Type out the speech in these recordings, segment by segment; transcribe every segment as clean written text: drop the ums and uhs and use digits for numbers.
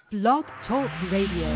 Blog Talk Radio.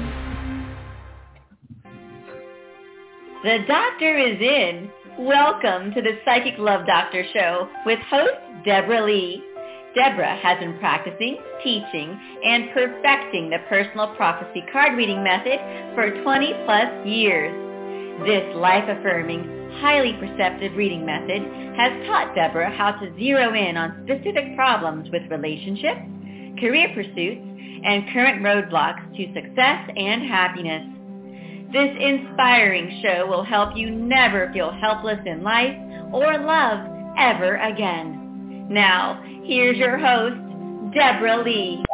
The doctor is in. Welcome to the Psychic Love Doctor Show with host Deborah Lee. Deborah has been practicing, teaching, and perfecting the personal prophecy card reading method for 20 plus years. This life-affirming, highly perceptive reading method has taught Deborah how to zero in on specific problems with relationships, career pursuits, and current roadblocks to success and happiness. This inspiring show will help you never feel helpless in life or love ever again. Now, here's your host, Deborah Lee.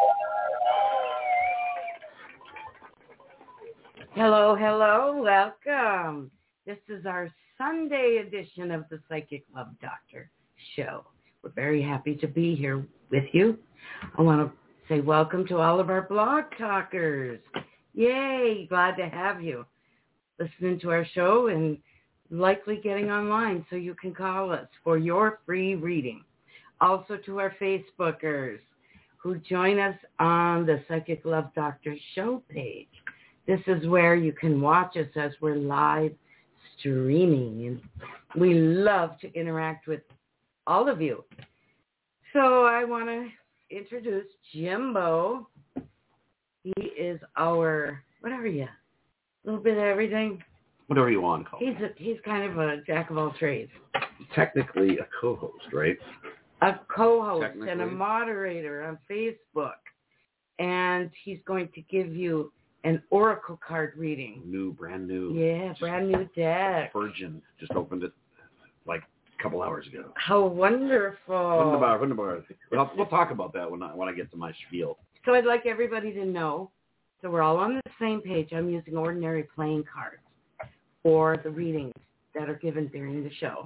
Hello, hello, welcome. This is our Sunday edition of the Psychic Love Doctor Show. We're very happy to be here with you. I want to say welcome to all of our blog talkers. Yay, glad to have you listening to our show and likely getting online so you can call us for your free reading. Also to our Facebookers who join us on the Psychic Love Doctor Show page. This is where you can watch us as we're live streaming, and we love to interact with all of you. So I want to introduce Jimbo. He is our, what are you? A little bit of everything? Whatever you want to call it. He's kind of a jack of all trades. Technically a co-host, right? A co-host and a moderator on Facebook. And he's going to give you an oracle card reading. Brand new. Yeah, brand new deck. Virgin. Just opened it like a couple hours ago. How wonderful. Wunderbar. We'll talk about that when I get to my spiel. So I'd like everybody to know, so we're all on the same page. I'm using ordinary playing cards for the readings that are given during the show.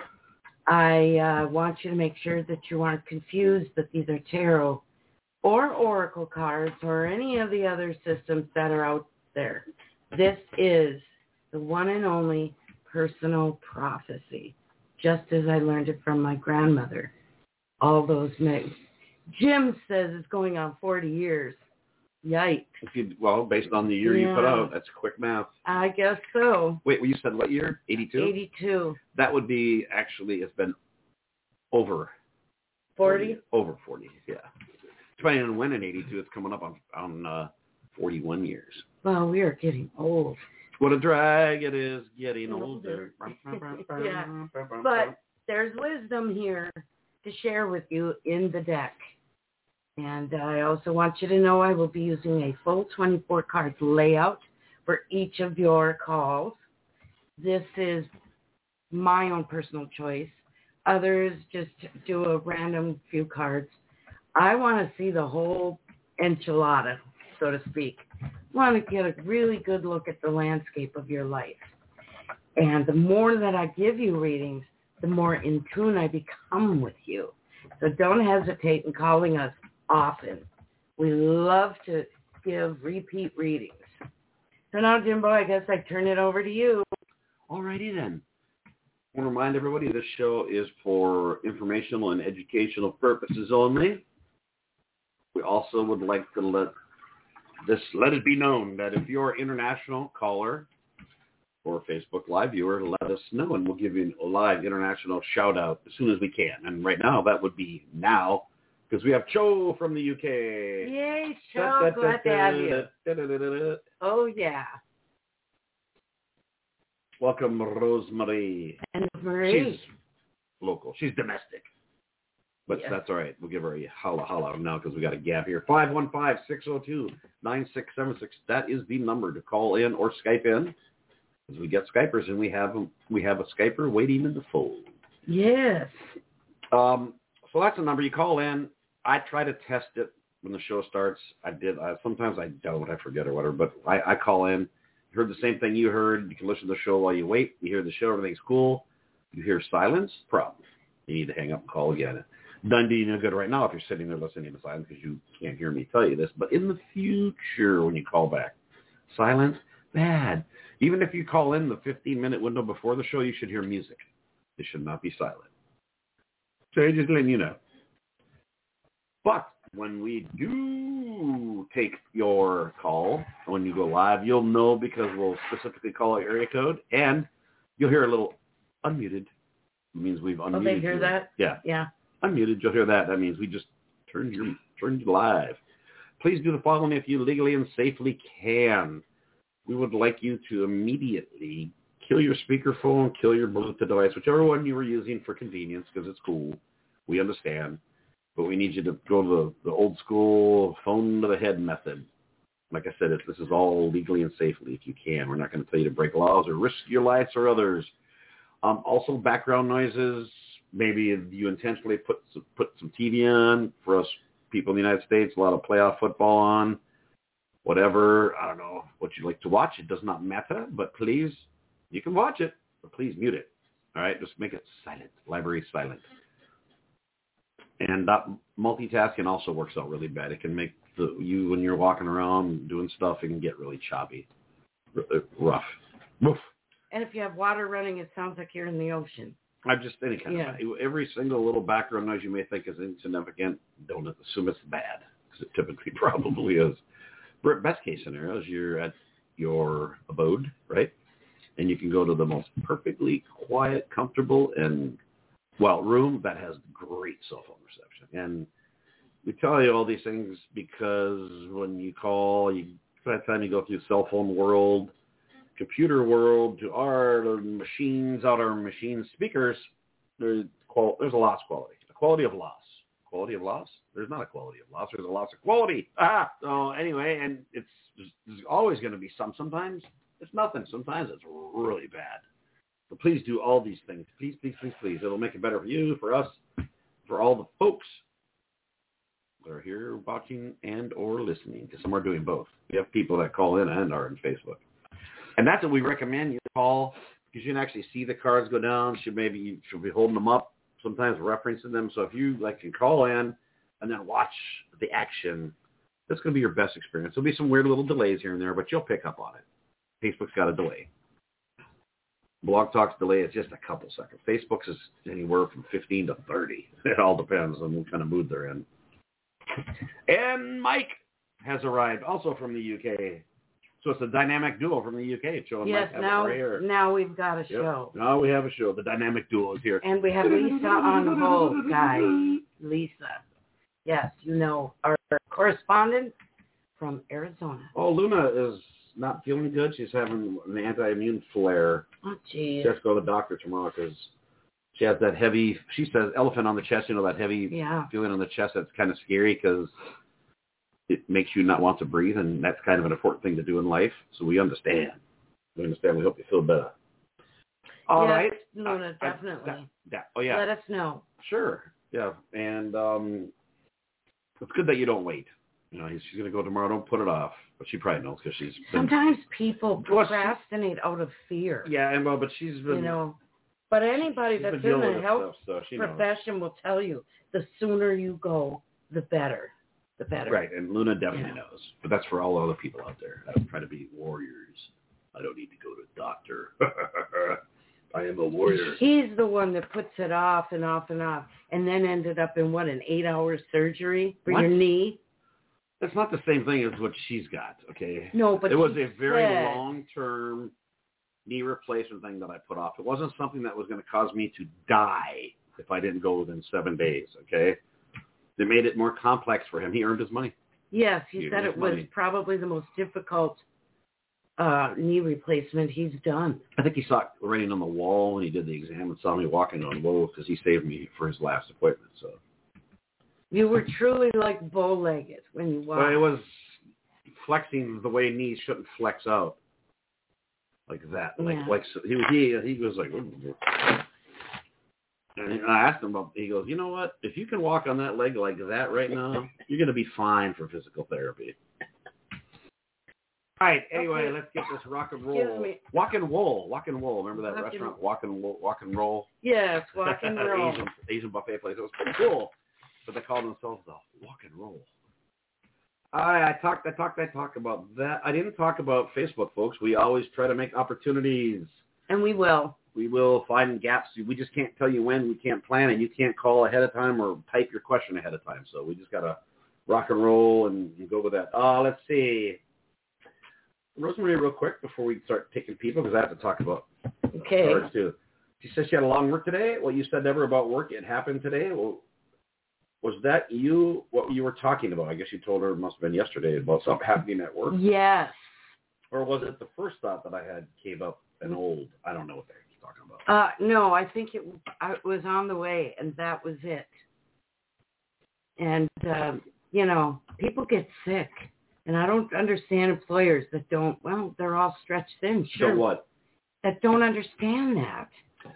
I want you to make sure that you aren't confused that these are tarot or oracle cards or any of the other systems that are out there. This is the one and only personal prophecy, just as I learned it from my grandmother. All those Jim says it's going on 40 years. Yikes. Based on the year you put out, that's quick math. I guess so. Wait, you said what year? 82? 82. That would be, actually, it's been over 40? Over 40, yeah. Depending on when in 82, it's coming up on 41 years. Well, we are getting old. What a drag it is getting older. Yeah. But there's wisdom here to share with you in the deck. And I also want you to know I will be using a full 24 card layout for each of your calls. This is my own personal choice. Others just do a random few cards. I want to see the whole enchilada, so to speak. I want to get a really good look at the landscape of your life. And the more that I give you readings, the more in tune I become with you. So don't hesitate in calling us often. We love to give repeat readings. So now, Jimbo, I guess I turn it over to you. Alrighty then. I want to remind everybody this show is for informational and educational purposes only. We also would like to let it be known that if you're an international caller or Facebook Live viewer, let us know, and we'll give you a live international shout-out as soon as we can. And right now, that would be now, because we have Cho from the UK. Yay, Cho. Glad to have you. Oh, yeah. Welcome, Rosemary. And Marie. She's local. She's domestic. But That's all right. We'll give her a holla now because we got a gap here. 515-602-9676. That is the number to call in or Skype in. Because we get Skypers, and we have a Skyper waiting in the fold. Yes. So that's the number. You call in. I try to test it when the show starts. Sometimes I don't. I forget or whatever. But I call in. You heard the same thing you heard. You can listen to the show while you wait. You hear the show. Everything's cool. You hear silence. Problem. You need to hang up and call again. Doesn't do you no good right now if you're sitting there listening to silence because you can't hear me tell you this. But in the future, when you call back, silence, bad. Even if you call in the 15-minute window before the show, you should hear music. It should not be silent. So just letting you know. But when we do take your call, when you go live, you'll know because we'll specifically call an area code, and you'll hear a little unmuted. It means we've unmuted. Oh, they hear that? Yeah. Yeah. Unmuted, you'll hear that. That means we just turned you live. Please do the following if you legally and safely can. We would like you to immediately kill your speakerphone, kill your Bluetooth device, whichever one you were using for convenience, because it's cool. We understand. But we need you to go to the old school phone to the head method. Like I said, this is all legally and safely if you can. We're not going to tell you to break laws or risk your lives or others. Also, background noises. Maybe you intentionally put some TV on for us people in the United States, a lot of playoff football on, whatever. I don't know what you like to watch. It does not matter, but please, you can watch it, but please mute it. All right, just make it silent. Library silent. And multitasking also works out really bad. It can make you, when you're walking around doing stuff, it can get really choppy, rough. Woof. And if you have water running, it sounds like you're in the ocean. I'm just any kind of every single little background noise you may think is insignificant, don't assume it's bad, because it typically probably is. Best case scenario is you're at your abode, right? And you can go to the most perfectly quiet, comfortable, and room that has great cell phone reception. And we tell you all these things because when you call, by the time you go through cell phone world, computer world, to our machines, out our machine speakers, there's a loss quality. A quality of loss. Quality of loss? There's not a quality of loss. There's a loss of quality. So anyway, and there's always going to be some. Sometimes it's nothing. Sometimes it's really bad. So please do all these things. Please, please, please, please. It'll make it better for you, for us, for all the folks that are here watching and or listening, because some are doing both. We have people that call in and are on Facebook. And that's what we recommend you call, because you can actually see the cards go down. You should be holding them up, sometimes referencing them. So if you can call in and then watch the action, that's going to be your best experience. There'll be some weird little delays here and there, but you'll pick up on it. Facebook's got a delay. Blog Talk's delay is just a couple seconds. Facebook's is anywhere from 15 to 30. It all depends on what kind of mood they're in. And Mike has arrived, also from the UK. So it's a dynamic duo from the UK. Yes, now we've got a show. Now we have a show. The dynamic duo is here. And we have Lisa on hold, guys. Lisa. Yes, our correspondent from Arizona. Oh, Luna is not feeling good. She's having an anti-immune flare. Oh, geez. She has to go to the doctor tomorrow because she has that heavy, she says, elephant on the chest, that heavy feeling on the chest that's kind of scary because it makes you not want to breathe, and that's kind of an important thing to do in life. So we understand. We hope you feel better. All right. Luna, definitely. Oh, yeah. Let us know. Sure. Yeah. And it's good that you don't wait. She's going to go tomorrow. Don't put it off. But she probably knows because she's been... Sometimes people procrastinate out of fear. Yeah, but she's been... But anybody that's in the health profession will tell you, the sooner you go, the better. The better. Right, and Luna definitely knows. But that's for all other people out there. I try to be warriors. I don't need to go to a doctor. I am a warrior. He's the one that puts it off and off and off, and then ended up in, an 8-hour surgery for your knee? That's not the same thing as what she's got, okay? No, but it was a very long-term knee replacement thing that I put off. It wasn't something that was going to cause me to die if I didn't go within 7 days, okay? They made it more complex for him. He earned his money. Yes, he said it was probably the most difficult knee replacement he's done. I think he saw it writing on the wall when he did the exam and saw me walking on low because he saved me for his last appointment. So you were truly like bow-legged when you walked. Well, it was flexing the way knees shouldn't flex out, like that. He was like. And I asked him about, he goes, you know what? If you can walk on that leg like that right now, you're going to be fine for physical therapy. All right. Anyway, let's get this rock and roll. Walk and roll. Remember that restaurant, Walk and Roll? Yes, Walk and Roll. Asian buffet place. It was pretty cool. But they called themselves the Walk and Roll. I talked about that. I didn't talk about Facebook, folks. We always try to make opportunities. And we will. We will find gaps. We just can't tell you when. We can't plan it. You can't call ahead of time or type your question ahead of time. So we just got to rock and roll and go with that. Let's see. Rosemary, real quick before we start taking people, because I have to talk about cards too. She said she had a long work today. What you said ever about work, it happened today. Well, was that you? What you were talking about? I guess you told her it must have been yesterday about something happening at work. Yes. Or was it the first thought that I had came up and old? I don't know what they're talking about. No, I think it was on the way, and that was it. And, people get sick. And I don't understand employers that don't, they're all stretched thin. Sure. So what? That don't understand that.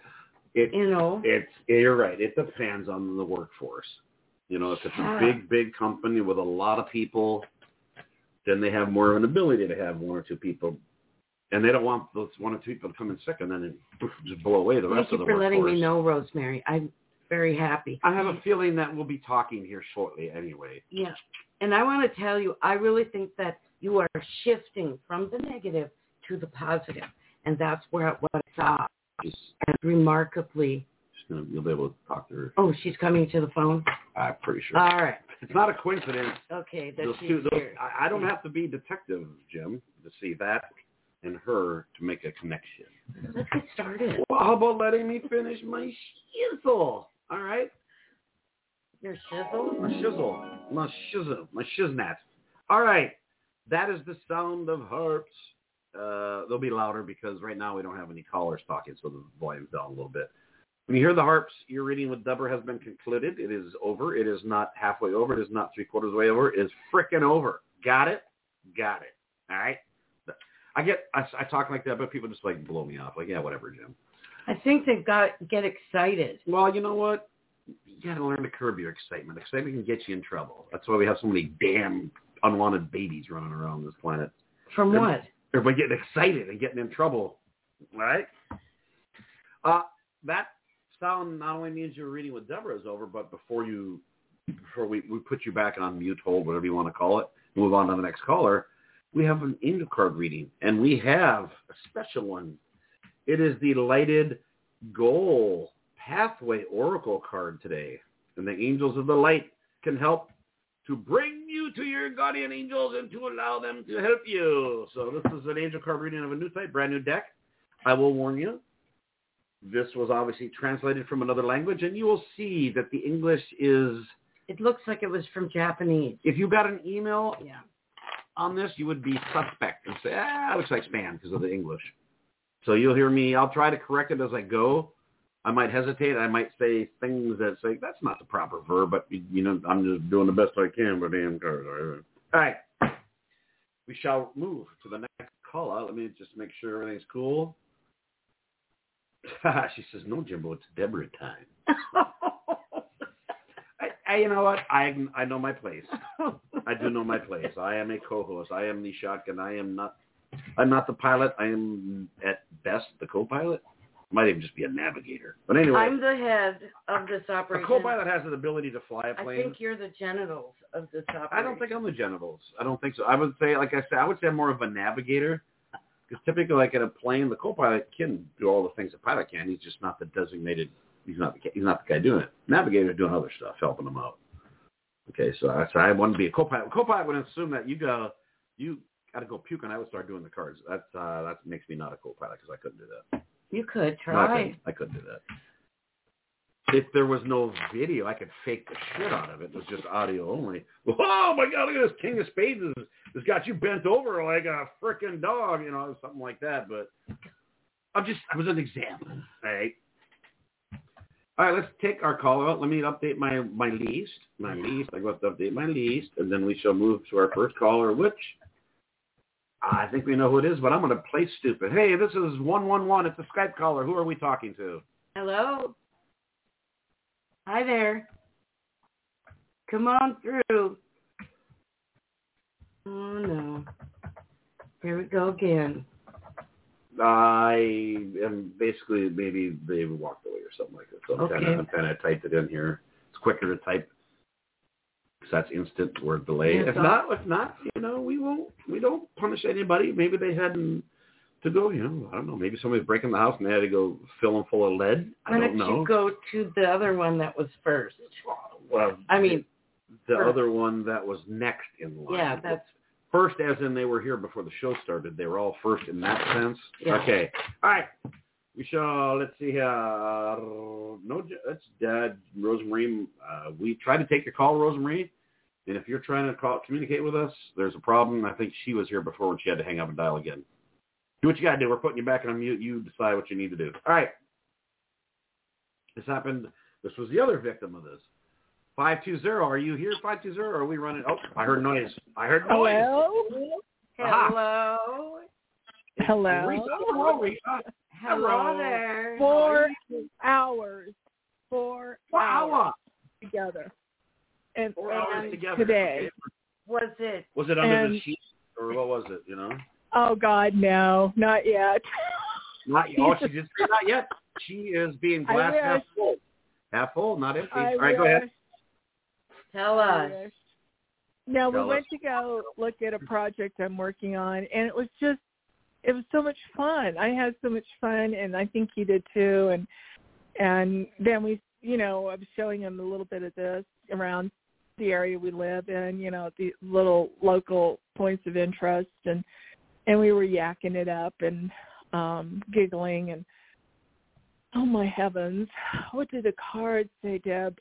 You're right. It depends on the workforce. If it's a big company with a lot of people, then they have more of an ability to have one or two people. And they don't want those one or two people to come in sick and then just blow away the rest of the workforce. Thank you for letting me know, Rosemary. I'm very happy. I have a feeling that we'll be talking here shortly anyway. Yeah. And I want to tell you, I really think that you are shifting from the negative to the positive. And that's what I saw. And remarkably. You'll be able to talk to her. Oh, she's coming to the phone? I'm pretty sure. All right. It's not a coincidence. Okay, here. I don't have to be detective, Jim, to see that and her to make a connection. Let's get started. Well, how about letting me finish my shizzle? All right? Your shizzle? My shizzle. My shiznat. All right. That is the sound of harps. They'll be louder because right now we don't have any callers talking, so the volume's down a little bit. When you hear the harps, your reading with Deborah has been concluded. It is over. It is not halfway over. It is not three-quarters way over. It is frickin' over. Got it? Got it. All right? I talk like that, but people just like blow me off. Like, yeah, whatever, Jim. I think they've got to get excited. Well, you know what? You got to learn to curb your excitement. Excitement can get you in trouble. That's why we have so many damn unwanted babies running around this planet. From what? Everybody getting excited and getting in trouble. All right? That sound not only means your reading with Deborah is over, but before we put you back on mute, hold, whatever you want to call it, move on to the next caller, we have an angel card reading, and we have a special one. It is the Lighted Goal Pathway Oracle card today, and the angels of the light can help to bring you to your guardian angels and to allow them to help you. So this is an angel card reading of a new type, brand new deck. I will warn you, this was obviously translated from another language, and you will see that the English is... It looks like it was from Japanese. If you got an email on this, you would be suspect and say, it looks like spam because of the English. So you'll hear me. I'll try to correct it as I go. I might hesitate. I might say things that say, that's not the proper verb, but, I'm just doing the best I can with damn cards. All right. We shall move to the next call out. Let me just make sure everything's cool. She says, no, Jimbo, it's Deborah time. You know what? I know my place. I do know my place. I am a co-host. I am the shotgun. I'm not the pilot. I am, at best, the co-pilot. Might even just be a navigator. But anyway. I'm the head of this operation. A co-pilot has the ability to fly a plane. I think you're the genitals of this operation. I don't think I'm the genitals. I don't think so. I would say, like I said, I'm more of a navigator. Because typically, like in a plane, the co-pilot can do all the things a pilot can. He's just not the designated. He's not the guy doing it. Navigator's doing other stuff, helping them out. Okay, so I wanted to be a co-pilot. Co-pilot would assume that you got to go puke, and I would start doing the cards. That makes me not a co-pilot because I couldn't do that. You could try. No, I couldn't do that. If there was no video, I could fake the shit out of it. It was just audio only. Oh my God, look at this King of Spades has got you bent over like a frickin' dog, something like that. But I was an example. All right. All right, let's take our call out. Let me update my list. I got to update my list, and then we shall move to our first caller, which I think we know who it is, but I'm going to play stupid. Hey, this is 111. It's a Skype caller. Who are we talking to? Hello. Hi there. Come on through. Oh, no. Here we go again. I am basically, maybe they walked away or something like that. So I'm kind of typed it in here. It's quicker to type because that's instant word delay. If not, we don't punish anybody. Maybe they had to go, I don't know. Maybe somebody's breaking the house and they had to go fill them full of lead. I don't know. Why don't you go to the other one that was first? Well, the other one that was next in line. Yeah, that's first, as in they were here before the show started. They were all first in that sense. Yeah. Okay. All right. We shall, let's see here. No, that's Rosemarie. We tried to take your call, Rosemarie. And if you're trying to communicate with us, there's a problem. I think she was here before when she had to hang up and dial again. Do what you got to do. We're putting you back on mute. You decide what you need to do. All right. This happened. This was the other victim of this. 520. Are you here, 520? Or are we running? Oh, I heard noise. Hello? hello. Hello? Risa. Hello, Risa. Hello there. 4 hours. 4 hours Hour. together. And 4 hours together. Today. Was it under the sheet or what was it? You know? Oh God, no, not yet. Not yet. Oh, she did say not yet. She is being glass half full. Half full, not empty. All right, go ahead. Tell us. No, we went to go look at a project I'm working on, and it was so much fun. I had so much fun, and I think he did too. And then we, I was showing him a little bit of this around the area we live in, the little local points of interest, and we were yakking it up and giggling, and oh my heavens, what did the card say, Deb?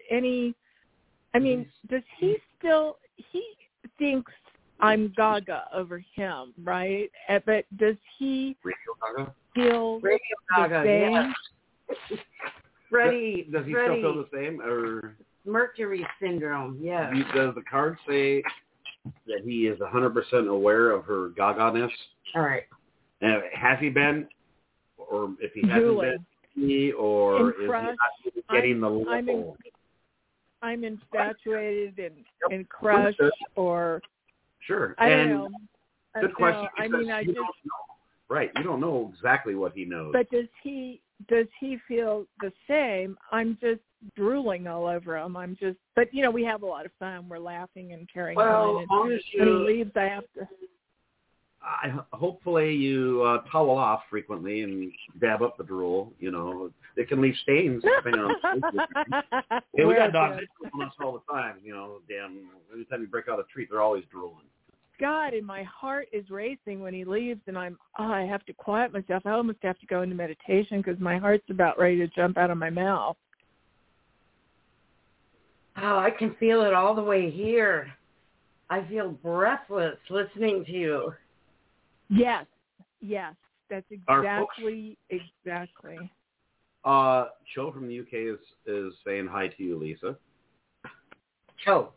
Does he thinks I'm Gaga over him, right? But does he feel Radio Gaga, the same? Yeah. Freddie. Does he still feel the same? Or Mercury syndrome, yeah. Does the card say that he is 100% aware of her Gaga-ness? All right. Has he been? Or if he hasn't been, or is he not getting the level? I'm infatuated and crushed, or sure. I don't know. Good question. I don't know. Right, you don't know exactly what he knows. But does he feel the same? I'm just drooling all over him. But we have a lot of fun. We're laughing and carrying on. And when he leaves, I have to. Hopefully you towel off frequently and dab up the drool. It can leave stains depending on. Hey, we got dogs on us all the time. Damn, every time you break out a treat, they're always drooling. God, and my heart is racing when he leaves, and I have to quiet myself. I almost have to go into meditation because my heart's about ready to jump out of my mouth. Oh, I can feel it all the way here. I feel breathless listening to you. Yes, that's exactly. Cho from the UK is saying hi to you, Lisa. Cho.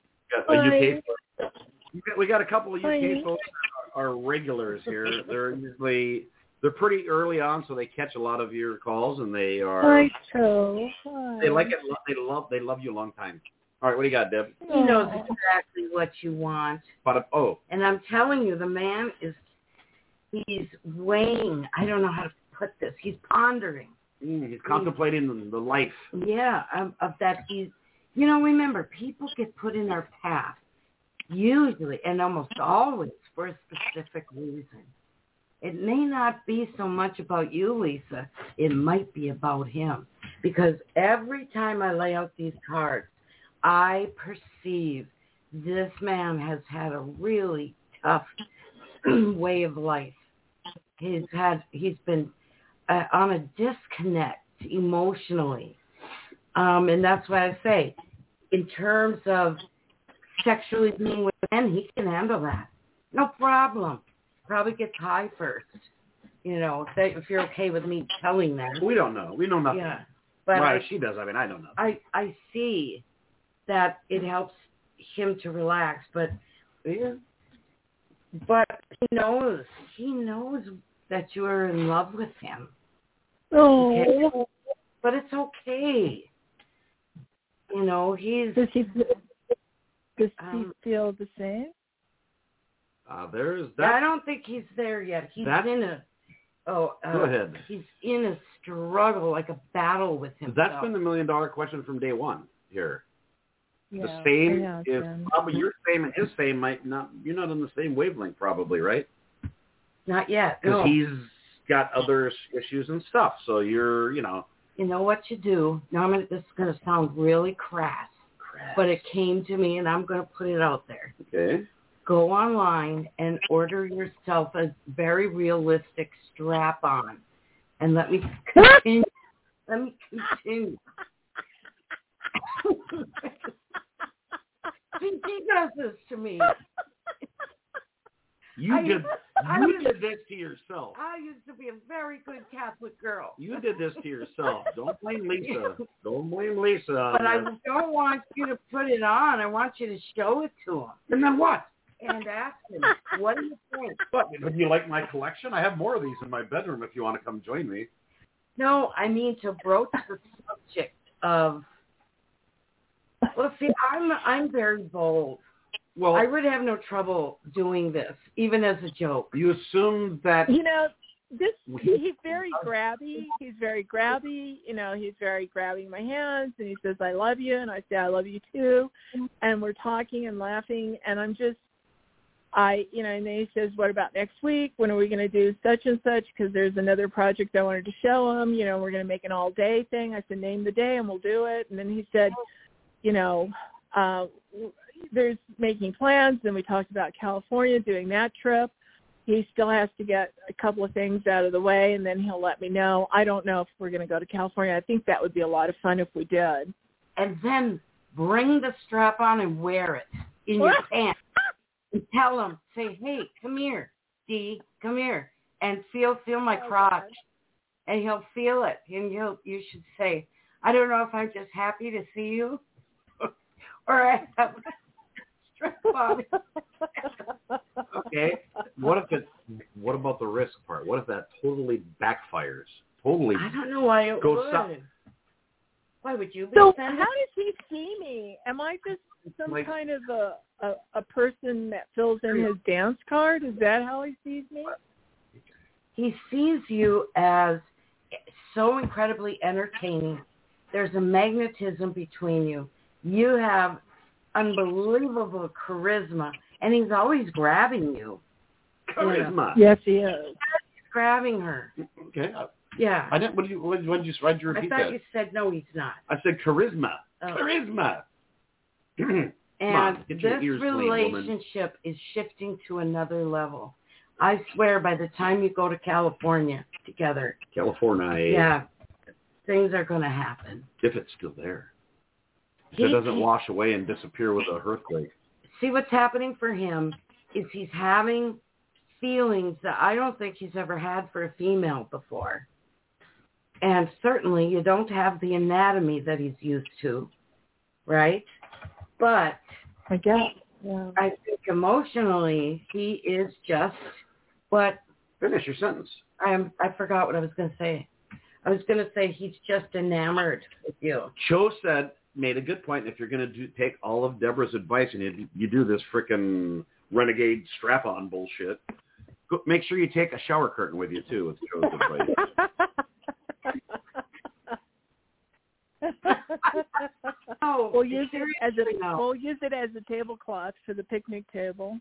We got a couple of UK folks that are regulars here. They're pretty early on, so they catch a lot of your calls, and they are. Hi, Cho. Hi. They like it. They love you a long time. All right, what do you got, Deb? He knows exactly what you want. And I'm telling you, the man he's weighing. I don't know how to put this. He's pondering. He's contemplating the life. Yeah, of that. Remember, people get put in our path, usually and almost always for a specific reason. It may not be so much about you, Lisa. It might be about him. Because every time I lay out these cards, I perceive this man has had a really tough way of life. He's been on a disconnect emotionally. And that's why I say, in terms of sexually being with men, he can handle that. No problem. Probably gets high first. If you're okay with me telling that. We don't know. We know nothing. Yeah. But she does. I don't know. I see that it helps him to relax, but he knows that you are in love with him. Oh, okay? But it's okay. Does he feel the same? There's that. I don't think he's there yet. He's in a. Go ahead. He's in a struggle, like a battle with himself. That's been the $1 million question from day one here. Yeah, the fame is probably your fame and his fame might not. You're not on the same wavelength, probably, right? Not yet. Because he's got other issues and stuff. So you're, You know what you do. Now this is going to sound really crass. but it came to me, and I'm going to put it out there. Okay. Go online and order yourself a very realistic strap-on. And let me continue. See, he does this to me. You did this to yourself. I used to be a very good Catholic girl. You did this to yourself. Don't blame Lisa. Don't blame Lisa. But I don't want you to put it on. I want you to show it to him. And then what? And ask him, what do you think? What? Do you like my collection? I have more of these in my bedroom if you want to come join me. No, I mean to broach the subject of. Well, see, I'm very bold. Well, I would have no trouble doing this, even as a joke. You assume that... He's very grabby. He's very grabby. He's very grabbing my hands, and he says, I love you, and I say, I love you too. And we're talking and laughing, and I'm just, and then he says, what about next week? When are we going to do such and such? Because there's another project I wanted to show him. We're going to make an all-day thing. I said, name the day, and we'll do it. And then he said, there's making plans, and we talked about California, doing that trip. He still has to get a couple of things out of the way, and then he'll let me know. I don't know if we're going to go to California. I think that would be a lot of fun if we did. And then bring the strap on and wear it in your pants. And tell him, say, hey, come here, Dee, come here, and feel my crotch. And he'll feel it, and you should say, I don't know if I'm just happy to see you, or I have strap on. Okay. What about the risk part? What if that totally backfires? Totally. I don't know why it would. Why would you be offended? How does he see me? Am I just some kind of a person that fills in his dance card? Is that how he sees me? He sees you as so incredibly entertaining. There's a magnetism between you. You have unbelievable charisma, and he's always grabbing you. Charisma. Yes, he is. He's grabbing her. Okay. Yeah. I didn't. Why'd you repeat that? I thought you said no, he's not. I said charisma. Oh. Charisma. And this relationship is shifting to another level. I swear, by the time you go to California together, yeah, things are going to happen. If it's still there. If it doesn't wash away and disappear with an earthquake. See, what's happening for him is he's having feelings that I don't think he's ever had for a female before. And certainly you don't have the anatomy that he's used to, right? But I guess, yeah. I think emotionally he is just what... Finish your sentence. I forgot what I was going to say. I was going to say he's just enamored with you. Cho made a good point. If you're going to take all of Deborah's advice and you do this frickin' renegade strap-on bullshit, make sure you take a shower curtain with you, too, with Cho's advice. We'll use it as a tablecloth for the picnic table.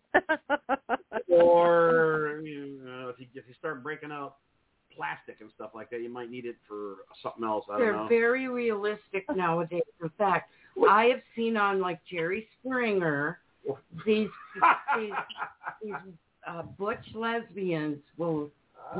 Or if you start breaking out plastic and stuff like that, you might need it for something else. I don't know. They're very realistic nowadays. In fact, I have seen on like Jerry Springer these butch lesbians will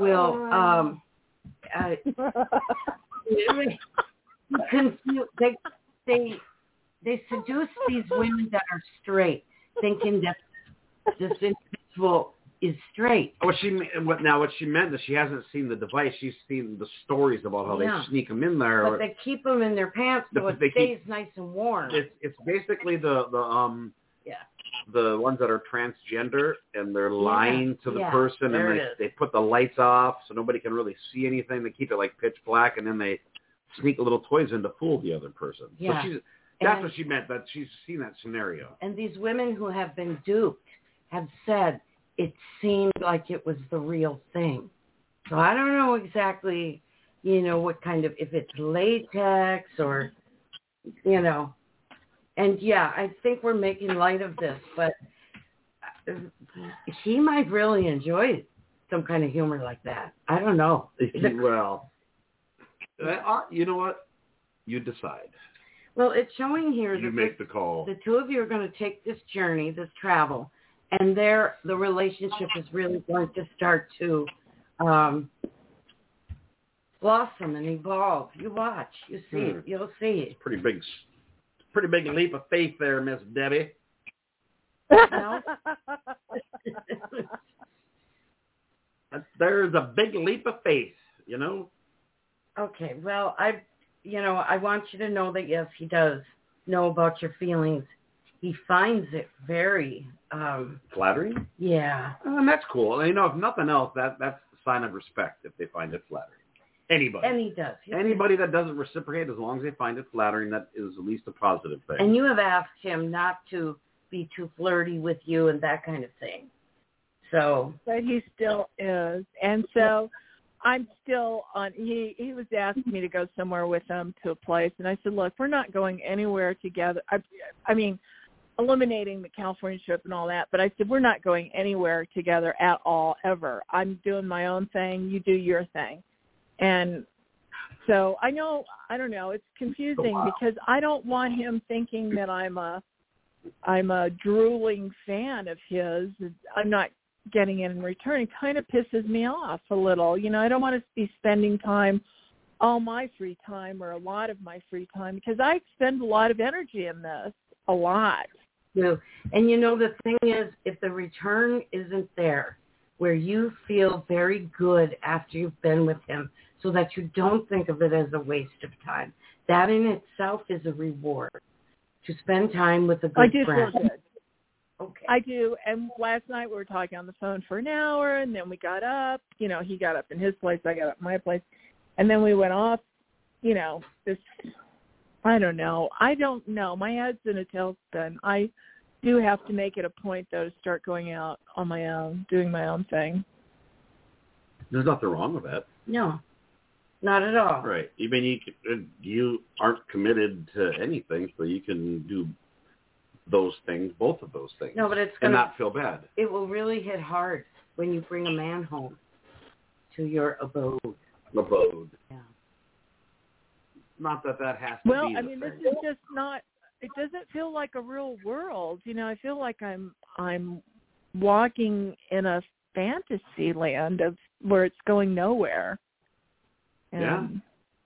they seduce these women that are straight, thinking that this individual is straight. What she meant is she hasn't seen the device. She's seen the stories about how they sneak them in there. But they keep them in their pants so it stays nice and warm. It's basically the ones that are transgender and they're lying to the person and they put the lights off so nobody can really see anything. They keep it like pitch black and then they sneak little toys in to fool the other person. Yeah. So that's what she meant, that she's seen that scenario. And these women who have been duped have said it seemed like it was the real thing. So I don't know exactly, what kind of, if it's latex or, and I think we're making light of this, but he might really enjoy some kind of humor like that. I don't know. Well, you know what? You decide. Well, it's showing here You that make the call. the two of you are going to take this journey, this travel, and the relationship is really going to start to blossom and evolve. You watch. You see it. You'll see it. Pretty big leap of faith there, Miss Debbie. No? There's a big leap of faith, you know? Okay, well, I want you to know that, yes, he does know about your feelings. He finds it very... flattering? Yeah. And that's cool. You know, if nothing else, that's a sign of respect if they find it flattering. Anybody. And he does. Anybody that doesn't reciprocate, as long as they find it flattering, that is at least a positive thing. And you have asked him not to be too flirty with you and that kind of thing. So... But he still is. And so I'm still on... He was asking me to go somewhere with him to a place. And I said, look, we're not going anywhere together. I mean, eliminating the California trip and all that. But I said, we're not going anywhere together at all, ever. I'm doing my own thing. You do your thing. And so I don't know, it's confusing because I don't want him thinking that I'm a drooling fan of his. I'm not getting it in return. It kind of pisses me off a little. You know, I don't want to be spending time, all my free time or a lot of my free time, because I spend a lot of energy in this, a lot. Yeah. And you know, the thing is, if the return isn't there, where you feel very good after you've been with him, so that you don't think of it as a waste of time. That in itself is a reward, to spend time with a good friend. I do feel good. Okay. I do. And last night we were talking on the phone for an hour, and then we got up. You know, he got up in his place, I got up in my place. And then we went off, you know, I don't know. My head's in a tailspin. I do have to make it a point, though, to start going out on my own, doing my own thing. There's nothing wrong with that. No. Not at all. Right. I mean, you aren't committed to anything, so you can do those things, both of those things. No, but it's and not feel bad. It will really hit hard when you bring a man home to your abode. Yeah. Not that has to be. Well, I mean, this is just not. It doesn't feel like a real world. You know, I feel like I'm walking in a fantasy land of where it's going nowhere. And,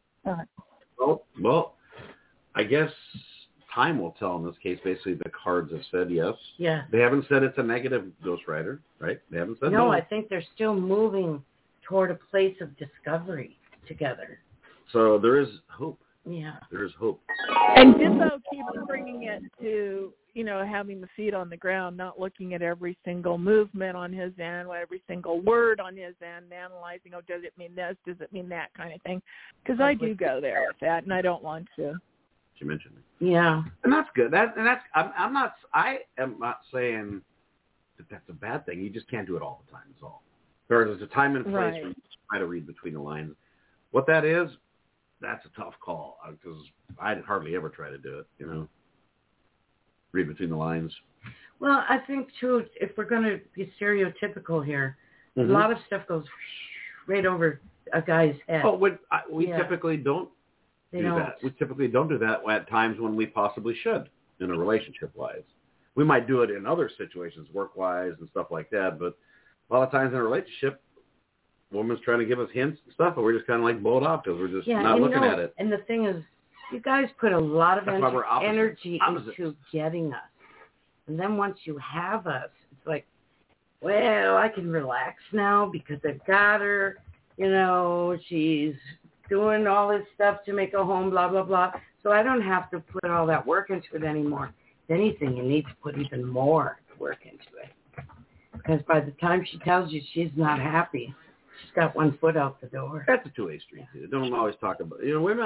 Well, I guess time will tell in this case. Basically, the cards have said yes. Yeah. They haven't said it's a negative Ghost Rider, right? They haven't said no. I think they're still moving toward a place of discovery together. So there is hope. Yeah. There is hope. And Dippo keeps bringing it to, you know, having the feet on the ground, not looking at every single movement on his end, every single word on his end, analyzing, oh, does it mean this? Does it mean that kind of thing? Because I do go there with that, and I don't want to. She mentioned it. Yeah. And that's good. I am not saying that that's a bad thing. You just can't do it all the time, is all. There's a time and place where you try to read between the lines. What that is, that's a tough call, because I hardly ever try to do it, you know. Read between the lines. Well, I think, too, if we're going to be stereotypical here, a lot of stuff goes right over a guy's head. Oh, we typically don't do that. We typically don't do that at times when we possibly should, in a relationship-wise. We might do it in other situations, work-wise and stuff like that, but a lot of times in a relationship, woman's trying to give us hints and stuff, and we're just kind of like blowed off because we're just not looking at it. And the thing is, you guys put a lot of energy into getting us. And then once you have us, it's like, well, I can relax now because I've got her. You know, she's doing all this stuff to make a home, blah, blah, blah. So I don't have to put all that work into it anymore. If anything, you need to put even more work into it. Because by the time she tells you she's not happy, she's got one foot out the door. That's a two-way street. They don't always talk about, you know, women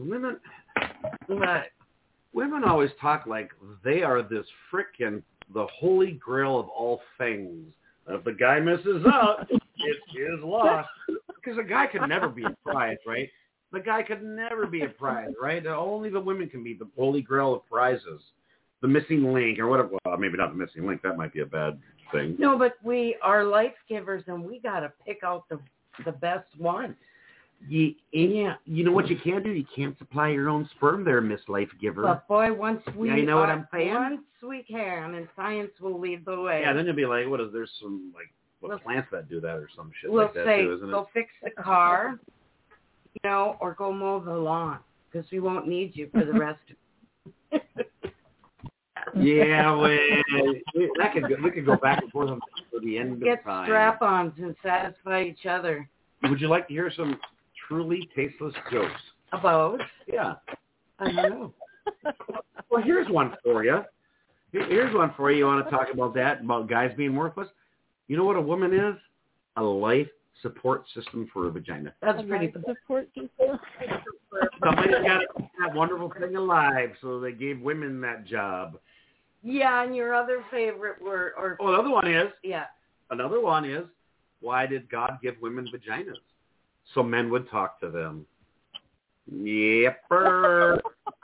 always talk like they are this frickin' the holy grail of all things. If the guy misses out, it's his loss. Because a guy could never be a prize, right? The guy could never be a prize, right? Only the women can be the holy grail of prizes. The missing link or whatever. Well, maybe not the missing link. That might be a bad thing. No, but we are life givers, and we got to pick out the best one. You know what you can't do? You can't supply your own sperm there, Miss Life Giver. But boy, once we you know what I'm saying? Once we can, and science will lead the way. Yeah, then you'll be like, there's some plants that do that or some shit we'll like that say, too, isn't it? Go fix the car, or go mow the lawn, because we won't need you for the rest of it. Yeah, we could go back and forth until the end Get of time. strap-ons and satisfy each other. Would you like to hear some truly tasteless jokes? About? Yeah. I don't know. Well, here's one for you. Here's one for you. You want to talk about that, about guys being worthless? You know what a woman is? A life support system for a vagina. That's pretty good. Support system. Somebody's got that wonderful thing alive, so they gave women that job. Yeah, and your other favorite word, Another one is, yeah. Another one is, why did God give women vaginas? So men would talk to them. Yepper.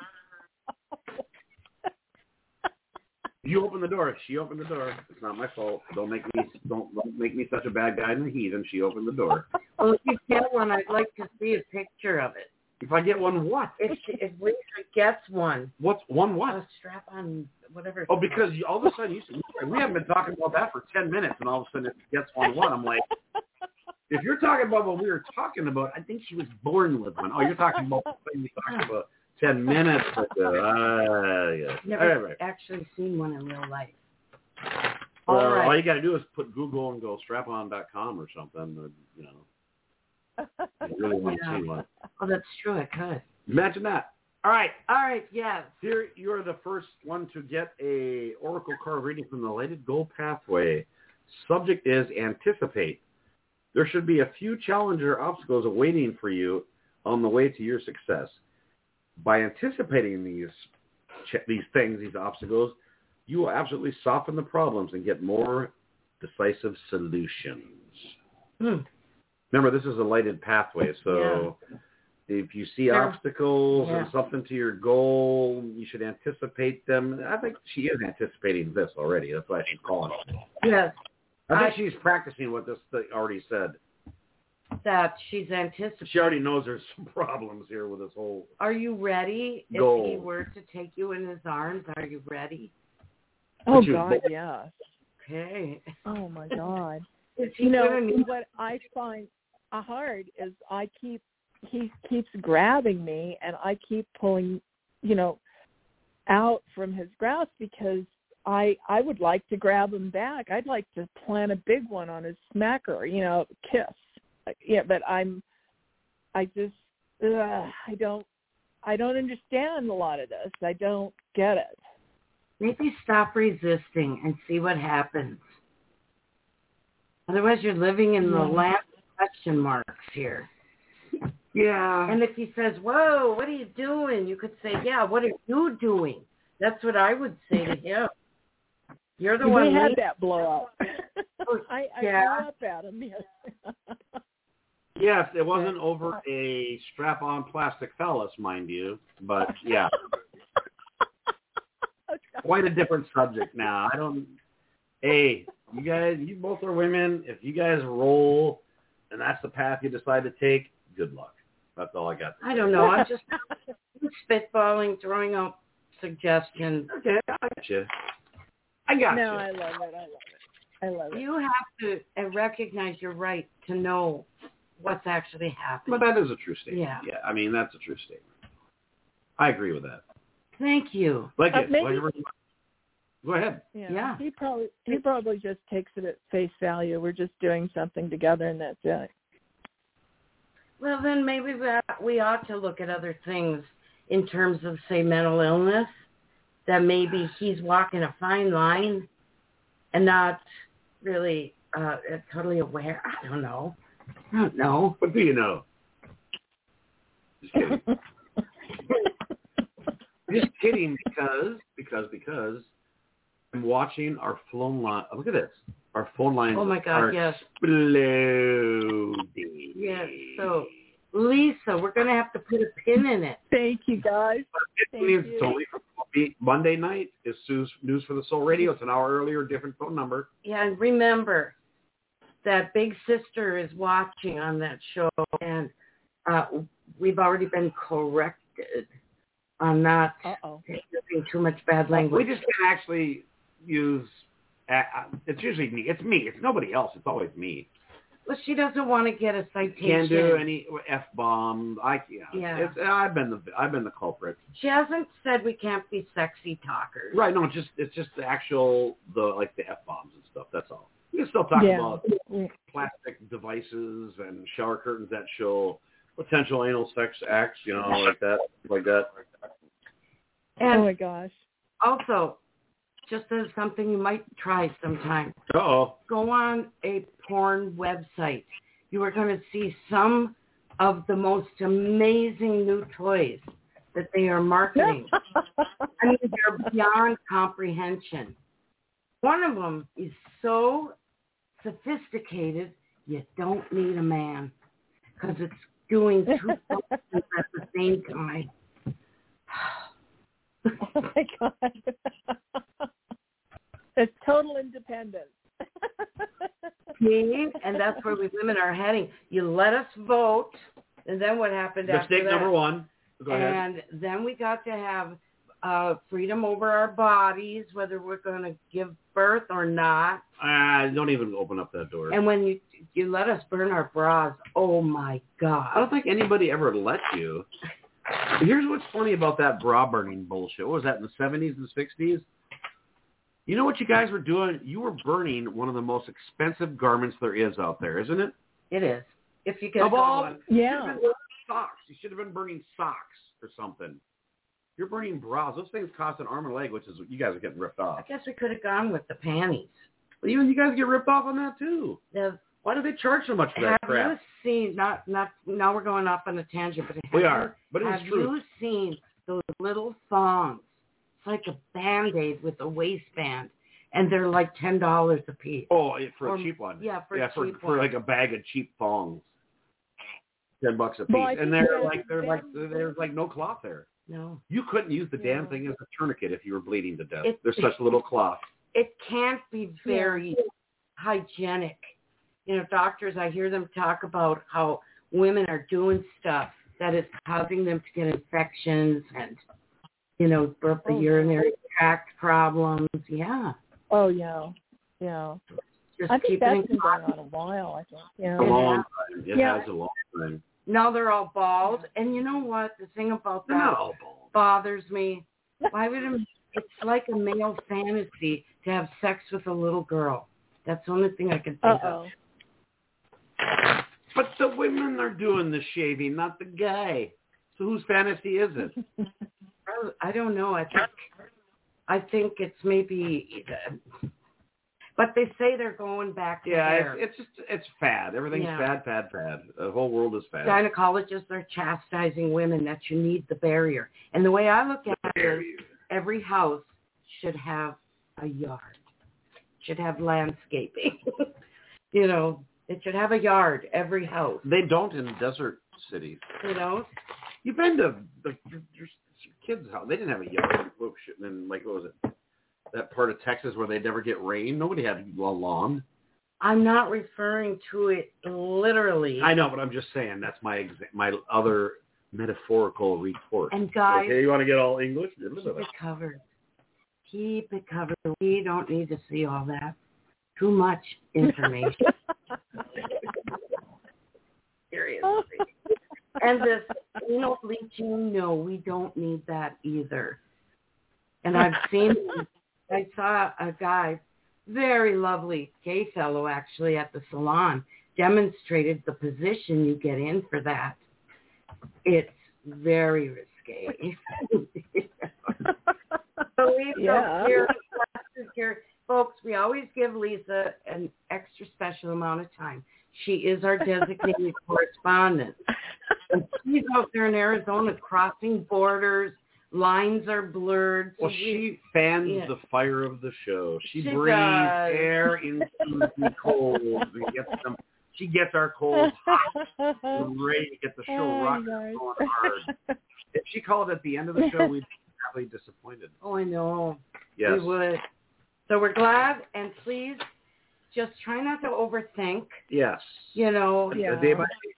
You opened the door. She opened the door. It's not my fault. Don't make me such a bad guy and a heathen. She opened the door. Well, if you get one, I'd like to see a picture of it. If I get one, what? If Lisa gets one. What's one what? A strap-on, whatever. Oh, because all of a sudden, we haven't been talking about that for 10 minutes, and all of a sudden it gets one what? I'm like, if you're talking about what we were talking about, I think she was born with one. Oh, you're talking about the thing we talked about 10 minutes ago. Yeah. Never actually seen one in real life. All you got to do is put Google and go strapon.com or something. You really want to see one. Oh, that's true. I could. Imagine that. All right, yes. Here, you're the first one to get a Oracle card reading from the Lighted Goal Pathway. Subject is anticipate. There should be a few challenger obstacles awaiting for you on the way to your success. By anticipating these things, these obstacles, you will absolutely soften the problems and get more decisive solutions. Remember, this is a lighted pathway, so if you see obstacles and something to your goal, you should anticipate them. I think she is anticipating this already. That's why she's calling it. Yes. I think she's practicing what this thing already said. That she's anticipating. She already knows there's some problems here with this whole Are you ready? goal. If he were to take you in his arms, are you ready? Oh, God, yes. Okay. Oh, my God. What what I find hard is he keeps grabbing me, and I keep pulling, out from his grasp because I would like to grab him back. I'd like to plant a big one on his smacker, kiss. Yeah, but I don't understand a lot of this. I don't get it. Maybe stop resisting and see what happens. Otherwise, you're living in the land of question marks here. Yeah. And if he says, whoa, what are you doing? You could say, yeah, what are you doing? That's what I would say to him. You're the one. We had that blow up. I blew up at him, yes. Yes, it wasn't over a strap-on plastic phallus, mind you, but yeah. Quite a different subject now. Hey, you guys, you both are women. If you guys roll and that's the path you decide to take, good luck. That's all I got. I don't know. I'm just spitballing, throwing out suggestions. Okay, I got you. I got you. No, I love it. You have to recognize your right to know what's actually happening. But that is a true statement. Yeah. I mean, that's a true statement. I agree with that. Thank you. Like it. Maybe, go ahead. Yeah. He probably just takes it at face value. We're just doing something together, and that's it. Well, then maybe we ought to look at other things in terms of, say, mental illness, that maybe he's walking a fine line and not really totally aware. I don't know. What do you know? Just kidding. Just kidding because I'm watching our phone line. Look at this. Our phone lines are exploding. Yes. So, Lisa, we're going to have to put a pin in it. Thank you, guys. Totally Monday night is News for the Soul Radio. It's an hour earlier, different phone number. Yeah, and remember that Big Sister is watching on that show, and we've already been corrected on not using too much bad language. We just can't actually use. It's usually me. It's me. It's nobody else. It's always me. Well, she doesn't want to get a citation. Can't do any F-bomb. I've been the culprit. She hasn't said we can't be sexy talkers. Right. No, it's just the actual the F-bombs and stuff. That's all. You can still talk about plastic devices and shower curtains that show potential anal sex acts, like that. And oh my gosh. Also, just as something you might try sometime. Uh-oh. Go on a porn website. You are going to see some of the most amazing new toys that they are marketing. I mean, they're beyond comprehension. One of them is so sophisticated, you don't need a man because it's doing two functions at the same time. Oh my God. It's total independence. See? And that's where we women are heading. You let us vote, and then what happened after that? Mistake number one. Go ahead. And then we got to have freedom over our bodies, whether we're going to give birth or not. Don't even open up that door. And when you let us burn our bras, oh my God. I don't think anybody ever let you. Here's what's funny about that bra burning bullshit. What was that, in the 70s and 60s? You know what you guys were doing? You were burning one of the most expensive garments there is out there, isn't it? It is. If you get one. Yeah. Socks. You should have been burning socks or something. You're burning bras. Those things cost an arm and a leg, which is you guys are getting ripped off. I guess we could have gone with the panties. Well, even you guys get ripped off on that too. Why do they charge so much for that crap? Have you seen? Not. Now we're going off on a tangent, but we are. But have you seen those little thongs? It's like a Band-Aid with a waistband, and they're like $10 a piece. Oh, for a cheap one. Yeah, for like a bag of cheap thongs. $10 a piece, and there's like no cloth there. No, you couldn't use the damn thing as a tourniquet if you were bleeding to death. There's such little cloth. It can't be very hygienic. Doctors, I hear them talk about how women are doing stuff that is causing them to get infections and, urinary tract problems. Yeah. Oh, yeah. Yeah. Just I think that's been going on a while, I think. Yeah. A long time. It has a long time. Now they're all bald. And you know what? The thing about that bothers me. Why would it's like a male fantasy to have sex with a little girl. That's the only thing I can think of. But the women are doing the shaving, not the guy. So whose fantasy is it? I don't know. I think it's maybe, but they say they're going back to there. It's fad. Everything's fad. The whole world is fad. Gynecologists are chastising women that you need the barrier. And the way I look at it is every house should have a yard, should have landscaping. It should have a yard, every house. They don't in desert cities. They don't? You've been to your kids' house. They didn't have a yard. And then, what was it? That part of Texas where they never get rain? Nobody had a lawn. I'm not referring to it literally. I know, but I'm just saying that's my other metaphorical retort. And guys, okay, you want to get all English? Keep it covered. Keep it covered. We don't need to see all that. Too much information. Seriously. And this anal bleaching, no, we don't need that either. And I saw a guy, very lovely gay fellow actually at the salon, demonstrated the position you get in for that. It's very risque. So here, folks, we always give Lisa an extra special amount of time. She is our designated correspondent. And she's out there in Arizona crossing borders. Lines are blurred. Well, she fans the fire of the show. She breathes air into the coals. She gets our coals hot. We're ready to get the show rocking going hard. If she called at the end of the show, we'd be probably disappointed. Oh, I know. Yes. We would. So we're glad, and please just try not to overthink. Yes. Day by day.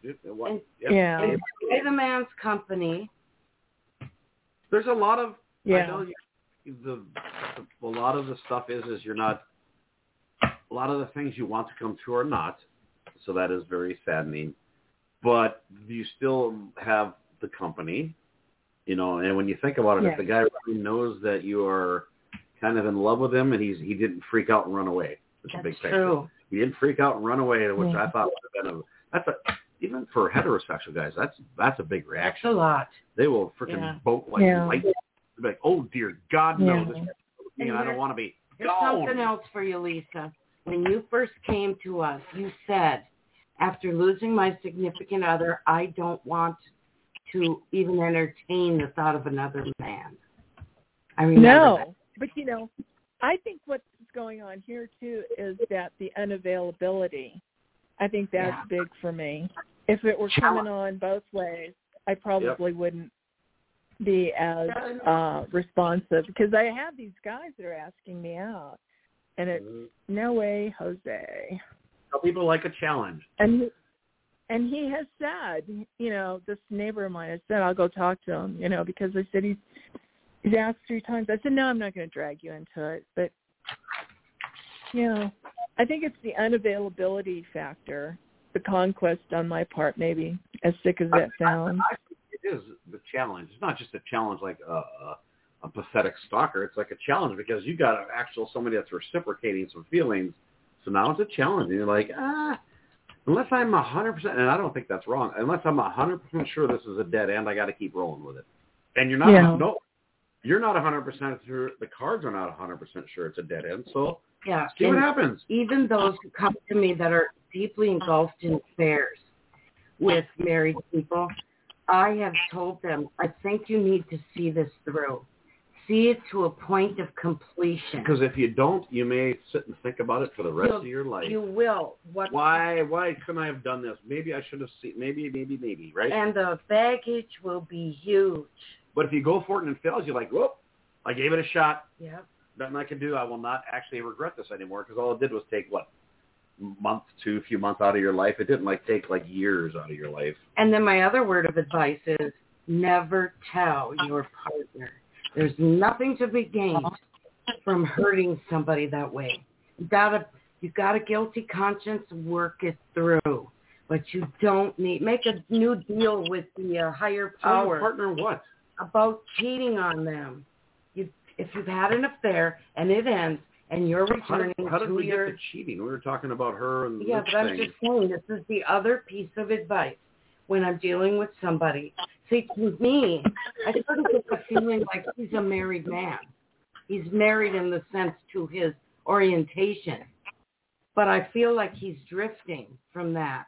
Enjoy the man's company. There's a lot of, yeah. I know a lot of the stuff is you're not, a lot of the things you want to come to are not, so that is very saddening. But you still have the company, and when you think about it, if the guy really knows that you are kind of in love with him and he didn't freak out and run away. It's a big thing. True. He didn't freak out and run away, which I thought would have been even for heterosexual guys, that's a big reaction. That's a lot. They will freaking boat like light. They'll be like, oh dear God, no, this is I don't want to be. Here's something else for you, Lisa. When you first came to us, you said, after losing my significant other, I don't want to even entertain the thought of another man. I remember that. But I think what's going on here too is that the unavailability. I think that's big for me. If it were coming on both ways, I probably wouldn't be as responsive, because I have these guys that are asking me out, and it's no way, Jose. Some people like a challenge. And he has said, this neighbor of mine has said, I'll go talk to him, because I said he's asked 3 times. I said, no, I'm not going to drag you into it. But, I think it's the unavailability factor, the conquest on my part, maybe, as sick as that sounds. I think it is the challenge. It's not just a challenge like a pathetic stalker. It's like a challenge because you got somebody that's reciprocating some feelings. So now it's a challenge. And you're like, unless I'm 100%, and I don't think that's wrong, unless I'm 100% sure this is a dead end, I got to keep rolling with it. And you're not, you're not 100% sure, the cards are not 100% sure it's a dead end. So see what happens. Even those who come to me that are deeply engulfed in affairs with married people, I have told them, I think you need to see this through. See it to a point of completion. Because if you don't, you may sit and think about it for the rest of your life. You will. Why couldn't I have done this? Maybe I should have seen. Maybe, right? And the baggage will be huge. But if you go for it and it fails, you're like, whoop, I gave it a shot. Yep. Nothing I can do. I will not actually regret this anymore, because all it did was take, a few months out of your life. It didn't take years out of your life. And then my other word of advice is never tell your partner. There's nothing to be gained from hurting somebody that way. You've got a guilty conscience, work it through. But you don't make a new deal with the higher power. Your partner what? About cheating on them. If you've had an affair and it ends and you're returning how did we get to cheating? We were talking about her and but I'm just saying, this is the other piece of advice when I'm dealing with somebody. See, to me, I sort of get the feeling like he's a married man. He's married in the sense to his orientation. But I feel like he's drifting from that.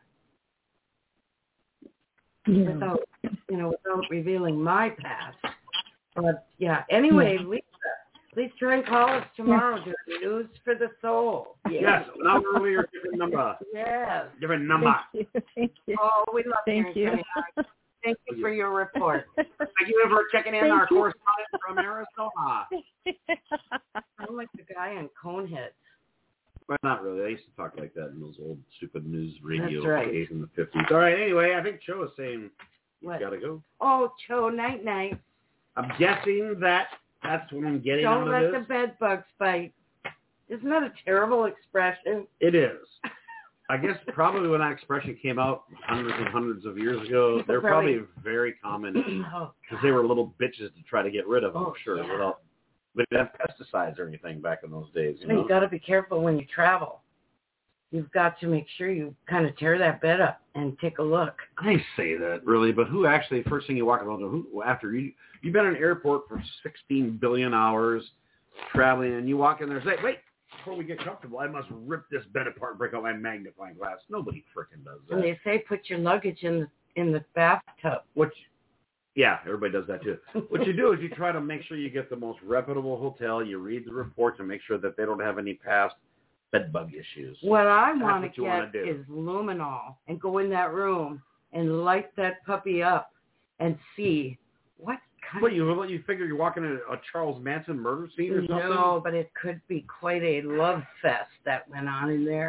Without revealing my past. But, anyway, Lisa, please try and call us tomorrow during News for the Soul. Yes, not earlier, different number. Yes. Different number. Thank you. Oh, we love hearing. Thank you for your report. Thank you for checking in, our correspondent from Arizona. I'm like the guy on Coneheads. Well, not really. I used to talk like that in those old stupid news radio days in the 50s. All right, anyway, I think Cho is saying you got to go. Oh, Cho, night-night. I'm guessing that's what I'm getting out of this. Don't let the bed bugs bite. Isn't that a terrible expression? It is. I guess probably when that expression came out hundreds and hundreds of years ago, they're probably very common because they were little bitches to try to get rid of them, But they didn't have pesticides or anything back in those days. You've got to be careful when you travel. You've got to make sure you kind of tear that bed up and take a look. I say that, really, but who actually, first thing you walk around, after you've been in an airport for 16 billion hours traveling, and you walk in there and say, wait, before we get comfortable, I must rip this bed apart and break out my magnifying glass. Nobody frickin' does that. And they say put your luggage in the bathtub. Yeah, everybody does that too. What you do is you try to make sure you get the most reputable hotel. You read the reports and make sure that they don't have any past bed bug issues. What I want to get is luminol and go in that room and light that puppy up and see what kind of... You figure you're walking in a Charles Manson murder scene or something? No, but it could be quite a love fest that went on in there.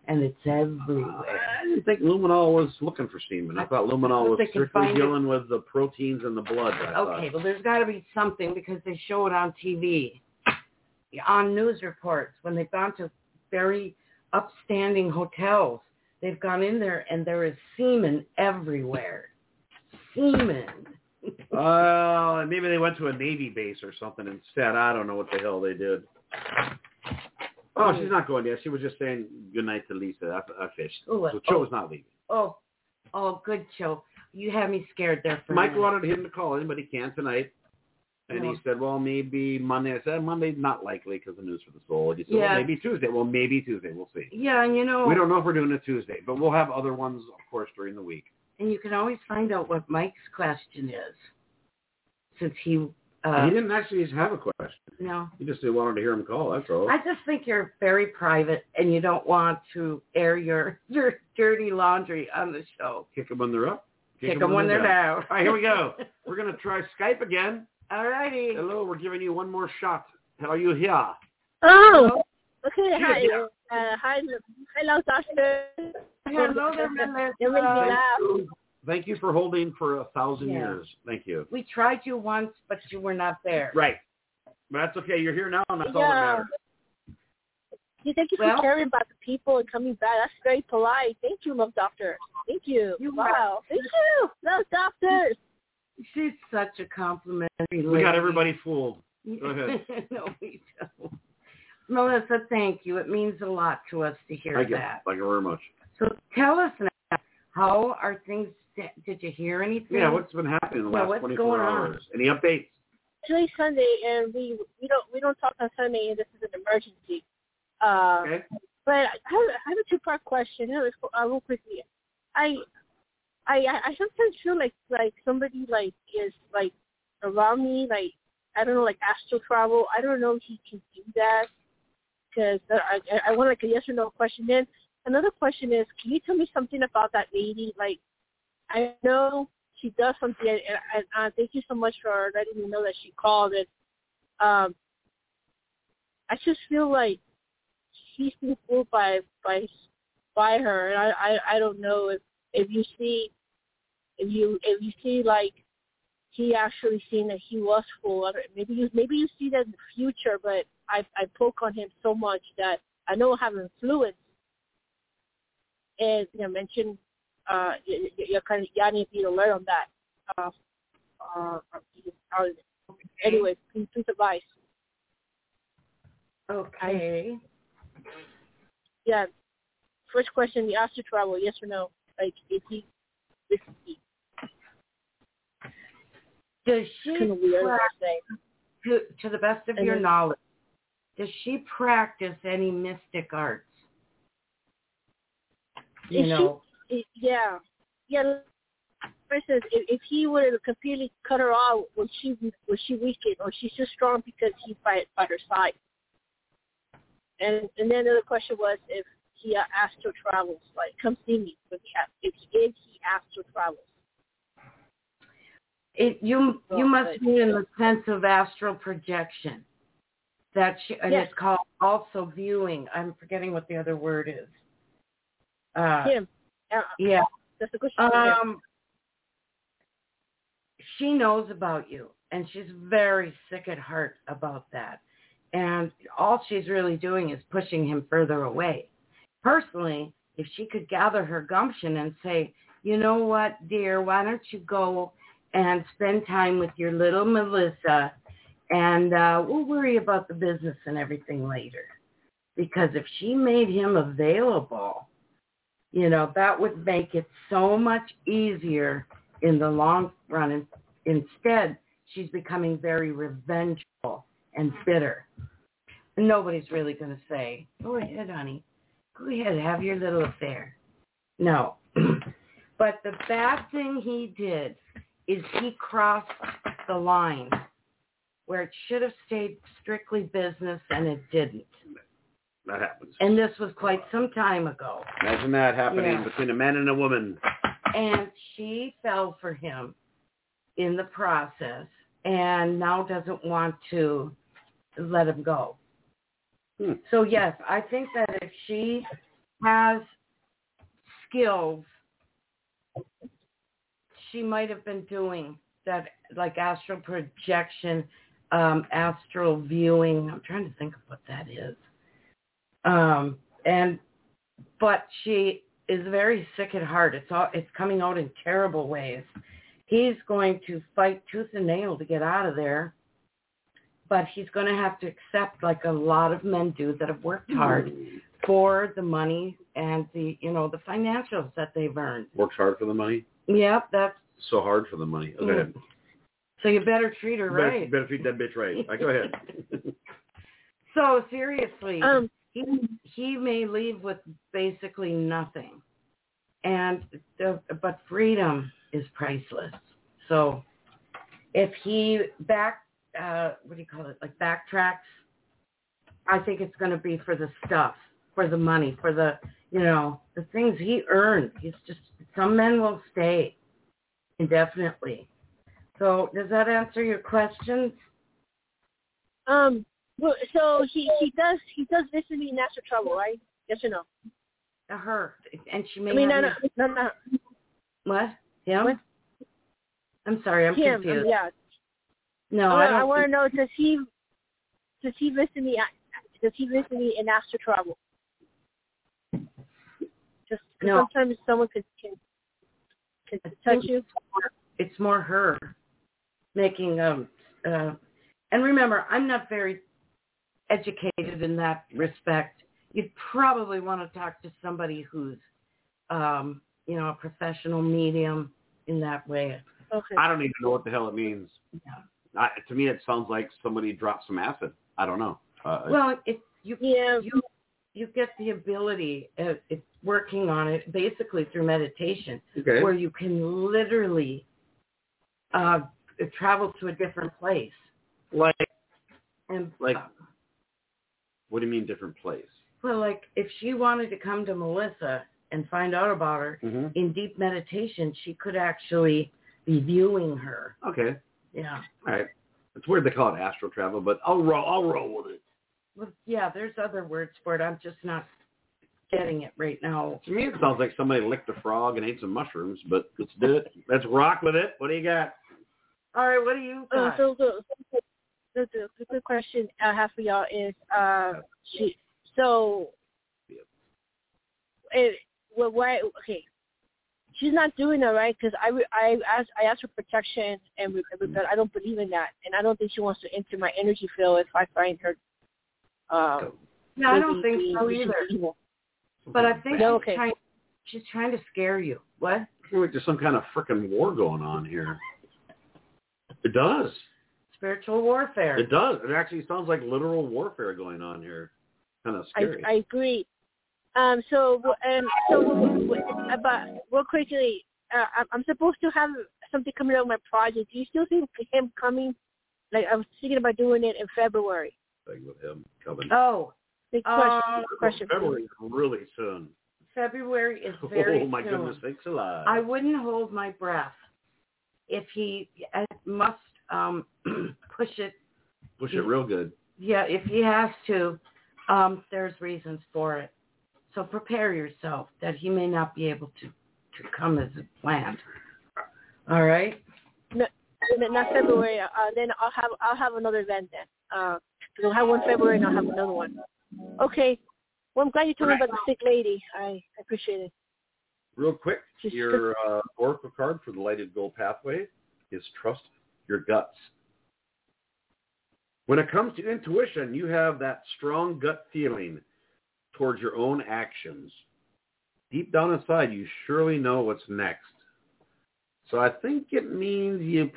and it's everywhere. I didn't think luminol was looking for semen. I thought luminol was strictly dealing with the proteins in the blood. Okay, well, there's got to be something because they show it on TV, on news reports. When they've gone to very upstanding hotels, they've gone in there and there is semen everywhere. Semen. Maybe they went to a Navy base or something instead. I don't know what the hell they did. Oh, she's not going there. She was just saying good night to Lisa. I fished. So Joe's not leaving. Oh, good, Joe. You had me scared there for Mike a minute. wanted him to call in, but he can't tonight. And he said, well, maybe Monday. I said, Monday's not likely because of News for the Soul. He said, well, maybe Tuesday. Well, maybe Tuesday. We'll see. Yeah, and we don't know if we're doing it Tuesday, but we'll have other ones, of course, during the week. And you can always find out what Mike's question is, since he didn't actually have a question. No. He just wanted to hear him call, that's all. I just think you're very private, and you don't want to air your dirty laundry on the show. Kick them when they're up. Kick them when they're down. All right, here we go. We're going to try Skype again. All righty. Hello, we're giving you one more shot. How are you here? Oh, okay. Hi. Hello, Doctor. Hello there, Melissa. Thank you for holding for 1,000 years. Thank you. We tried you once, but you were not there. Right. But that's okay. You're here now, and that's all that matters. Thank you for caring about the people and coming back. That's very polite. Thank you, Love Doctor. Thank you. Wow. Thank you, Love Doctor. She's such a complimentary lady. We got everybody fooled. Go ahead. No, we don't. Melissa, thank you. It means a lot to us to hear that. Thank you very much. So tell us now, how are things? Did you hear anything? Yeah, what's been happening in the last 24 hours? Any updates? Today's Sunday, and we don't talk on Sunday, and this is an emergency. Okay. But I have a two-part question. Real quickly, I sometimes feel like somebody is around me, I don't know, astral travel. I don't know if he can do that because I want a yes or no question. Then another question is, can you tell me something about that lady? I know she does something, and thank you so much for letting me know that she called. And I just feel like she's been fooled by her, and I don't know if you see he actually seen that he was fooled. Maybe you see that in the future, but I poke on him so much that I know I have influence. And mention you kind of need to learn on that. Anyway, please advise. Okay. Yeah. First question: the astral travel, yes or no? If he. Does she to the best of your knowledge, does she practice any mystic arts? Yeah. For instance, if he were to completely cut her off, would she weaken, or she's just strong because he's by her side? And then the other question was if he astral travels, come see me if he astral travels. You must mean in the sense of astral projection. It's called also viewing. I'm forgetting what the other word is. Him. Yeah. That's a good question. She knows about you, and she's very sick at heart about that. And all she's really doing is pushing him further away. Personally, if she could gather her gumption and say, you know what, dear, why don't you go and spend time with your little Melissa, and we'll worry about the business and everything later. Because if she made him available, that would make it so much easier in the long run. And instead, she's becoming very revengeful and bitter. And nobody's really going to say, go ahead, honey. Go ahead, have your little affair. No. But the bad thing he did is he crossed the line where it should have stayed strictly business, and it didn't. That happens. And this was quite some time ago. Imagine that happening between a man and a woman. And she fell for him in the process and now doesn't want to let him go. So, yes, I think that if she has skills she might have been doing that, like astral projection, astral viewing. I'm trying to think of what that is. But she is very sick at heart. It's coming out in terrible ways. He's going to fight tooth and nail to get out of there, but he's going to have to accept, like a lot of men do that have worked hard for the money and the financials that they've earned. Works hard for the money? Yep, that's so hard for the money. Okay. So you better treat her right. You better treat that bitch right. Go ahead. So seriously, he may leave with basically nothing, but freedom is priceless. So if he backtracks, I think it's going to be for the stuff, for the money, for the the things he earned. He's just, some men will stay indefinitely. So does that answer your questions? Well, so he does listen in astral trouble, right? Yes or no? Her, and she may. No. What? Him? What? I'm sorry, I'm him, confused. Yeah. No, I want to know, does he listen in astral trouble? Just no. Sometimes someone can touch you. It's more her making and remember, I'm not very educated in that respect. You'd probably want to talk to somebody who's a professional medium in that way. Okay. I don't even know what the hell it means. Yeah. To me, it sounds like somebody dropped some acid. I don't know. You get the ability, it's working on it basically through meditation, where you can literally travel to a different place. Like, what do you mean different place? Well, like if she wanted to come to Melissa and find out about her in deep meditation, she could actually be viewing her. Okay. Yeah. All right. It's weird they call it astral travel, but I'll roll with it. Well, yeah, there's other words for it. I'm just not getting it right now. To me, it sounds like somebody licked a frog and ate some mushrooms, but let's do it. Let's rock with it. What do you got? All right, what do you got? So the good question I have for y'all is, she's not doing that, right? Because I asked for protection, and I don't believe in that, and I don't think she wants to enter my energy field if I find her. I don't think so either. Evil. But I think she's trying to scare you. What? I feel like there's some kind of freaking war going on here. It does. Spiritual warfare. It does. It actually sounds like literal warfare going on here. Kind of scary. I agree. Real quickly, I'm supposed to have something coming out of my project. Do you still think him coming? Like, I was thinking about doing it in February. Thing with him coming. Oh. Big question. February is really soon. February is very soon. Oh, my goodness, thanks a lot. I wouldn't hold my breath. If he must push it. Push it real good. Yeah, if he has to, there's reasons for it. So prepare yourself that he may not be able to come as planned. All right? No, not February. Then I'll have another event then. I'll have one February and I'll have another one. Okay. Well, I'm glad you told me about the sick lady. I appreciate it. Real quick, your oracle card for the lighted gold pathway is trust your guts. When it comes to intuition, you have that strong gut feeling towards your own actions. Deep down inside, you surely know what's next. So I think it means you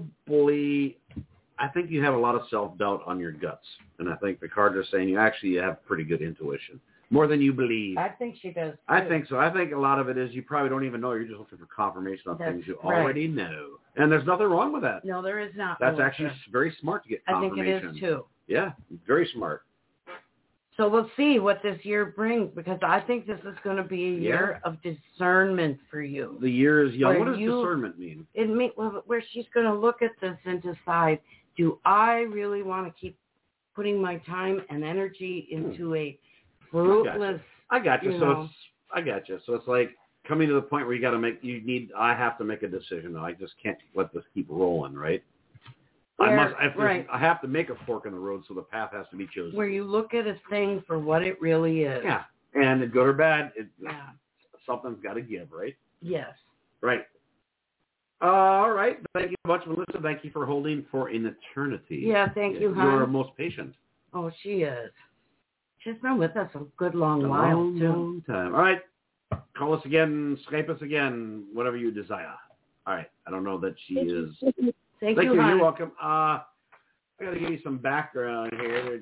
have a lot of self-doubt on your guts. And I think the cards are saying you actually have pretty good intuition. More than you believe. I think she does, too. I think so. I think a lot of it is you probably don't even know. You're just looking for confirmation on things you already know. And there's nothing wrong with that. No, there is not. That's actually very smart to get confirmation. I think it is, too. Yeah, very smart. So we'll see what this year brings, because I think this is going to be a year of discernment for you. The year is young. What does discernment mean? It means where she's going to look at this and decide, do I really want to keep putting my time and energy into a fruitless I got you. know. I got you. So it's like coming to the point where I have to make a decision. I just can't let this keep rolling, right? I have to make a fork in the road, so the path has to be chosen. Where you look at a thing for what it really is. Yeah. And good or bad, something's got to give, right? Yes. Right. All right. Thank you so much, Melissa. Thank you for holding for an eternity. Yeah, thank you, hon. You're most patient. Oh, she is. She's been with us a good long while, too. Long time. All right. Call us again. Skype us again. Whatever you desire. All right. I don't know that she is. Thank you, You're welcome. I got to give you some background here.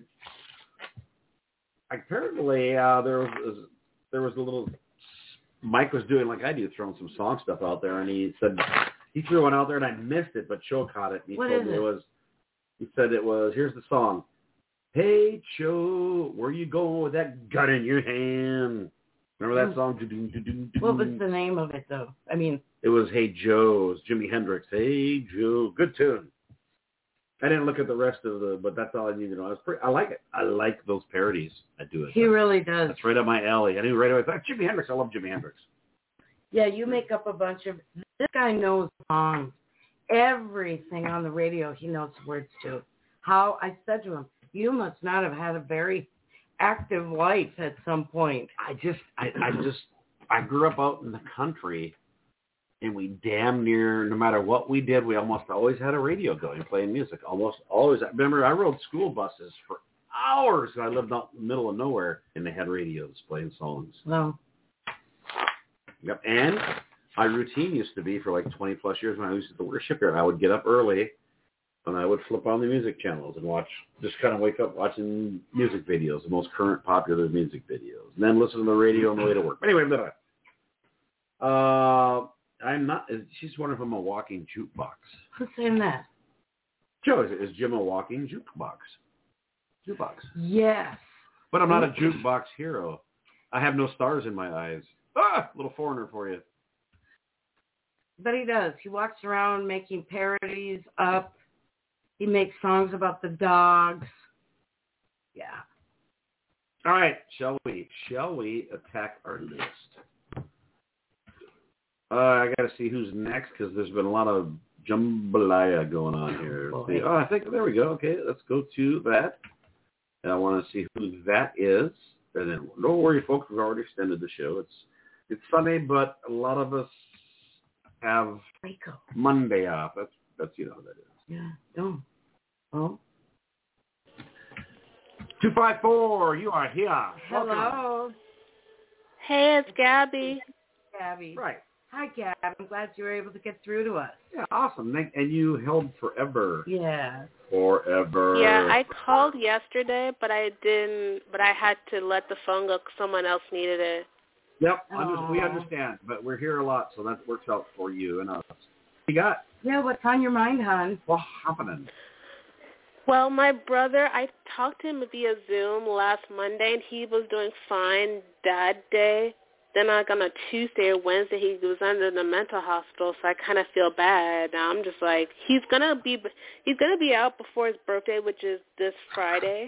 Apparently, there was a little. Mike was doing like I do, throwing some song stuff out there, and he said he threw one out there, and I missed it, but Cho caught it. And he said it was. Here's the song. Hey Cho, where you going with that gun in your hand? Remember that song? What was the name of it, though? I mean, it was Hey Joe. It was Jimi Hendrix. Hey Joe, good tune. I didn't look at the rest of but that's all I need to know. I like it. I like those parodies. I do it. He really does. That's right up my alley. I knew right away. I thought Jimi Hendrix. I love Jimi Hendrix. Yeah, you make up a bunch of. This guy knows songs. Everything on the radio, he knows words to. How I said to him, you must not have had a very active life at some point. I grew up out in the country, and we damn near, no matter what we did, we almost always had a radio going, playing music. Almost always. I remember I rode school buses for hours. I lived out in the middle of nowhere, and they had radios playing songs. Well. Yep. And my routine used to be for like 20 plus years when I used to work shipyard. I would get up early, and I would flip on the music channels and watch, just kind of wake up watching music videos, the most current popular music videos, and then listen to the radio on the way to work. Anyway, I'm not. She's wondering if I'm a walking jukebox. Who's saying that? Joe, is Jim a walking jukebox? Jukebox. Yes. But I'm not a jukebox hero. I have no stars in my eyes. Little foreigner for you. But he does. He walks around making parodies up. He makes songs about the dogs. Yeah. All right. Shall we attack our list? I got to see who's next because there's been a lot of jambalaya going on here. I think there we go. Okay, let's go to that. And I want to see who that is. And then don't worry, folks. We've already extended the show. It's Sunday, but a lot of us have Monday off. That's you know how that is. Yeah. Oh. 254, you are here. Hello. Welcome. Hey, it's Gabby. Gabby. Right. Hi, Gab. I'm glad you were able to get through to us. Yeah, awesome. And you held forever. Yeah. Forever. Yeah, I called yesterday, but I didn't. But I had to let the phone go because someone else needed it. Yep, we understand, but we're here a lot, so that works out for you and us. What you got? Yeah, what's on your mind, hon? What's happening? Well, my brother, I talked to him via Zoom last Monday, and he was doing fine that day. Then on a Tuesday or Wednesday, he was under the mental hospital, so I kind of feel bad. Now I'm just like, he's gonna be out before his birthday, which is this Friday.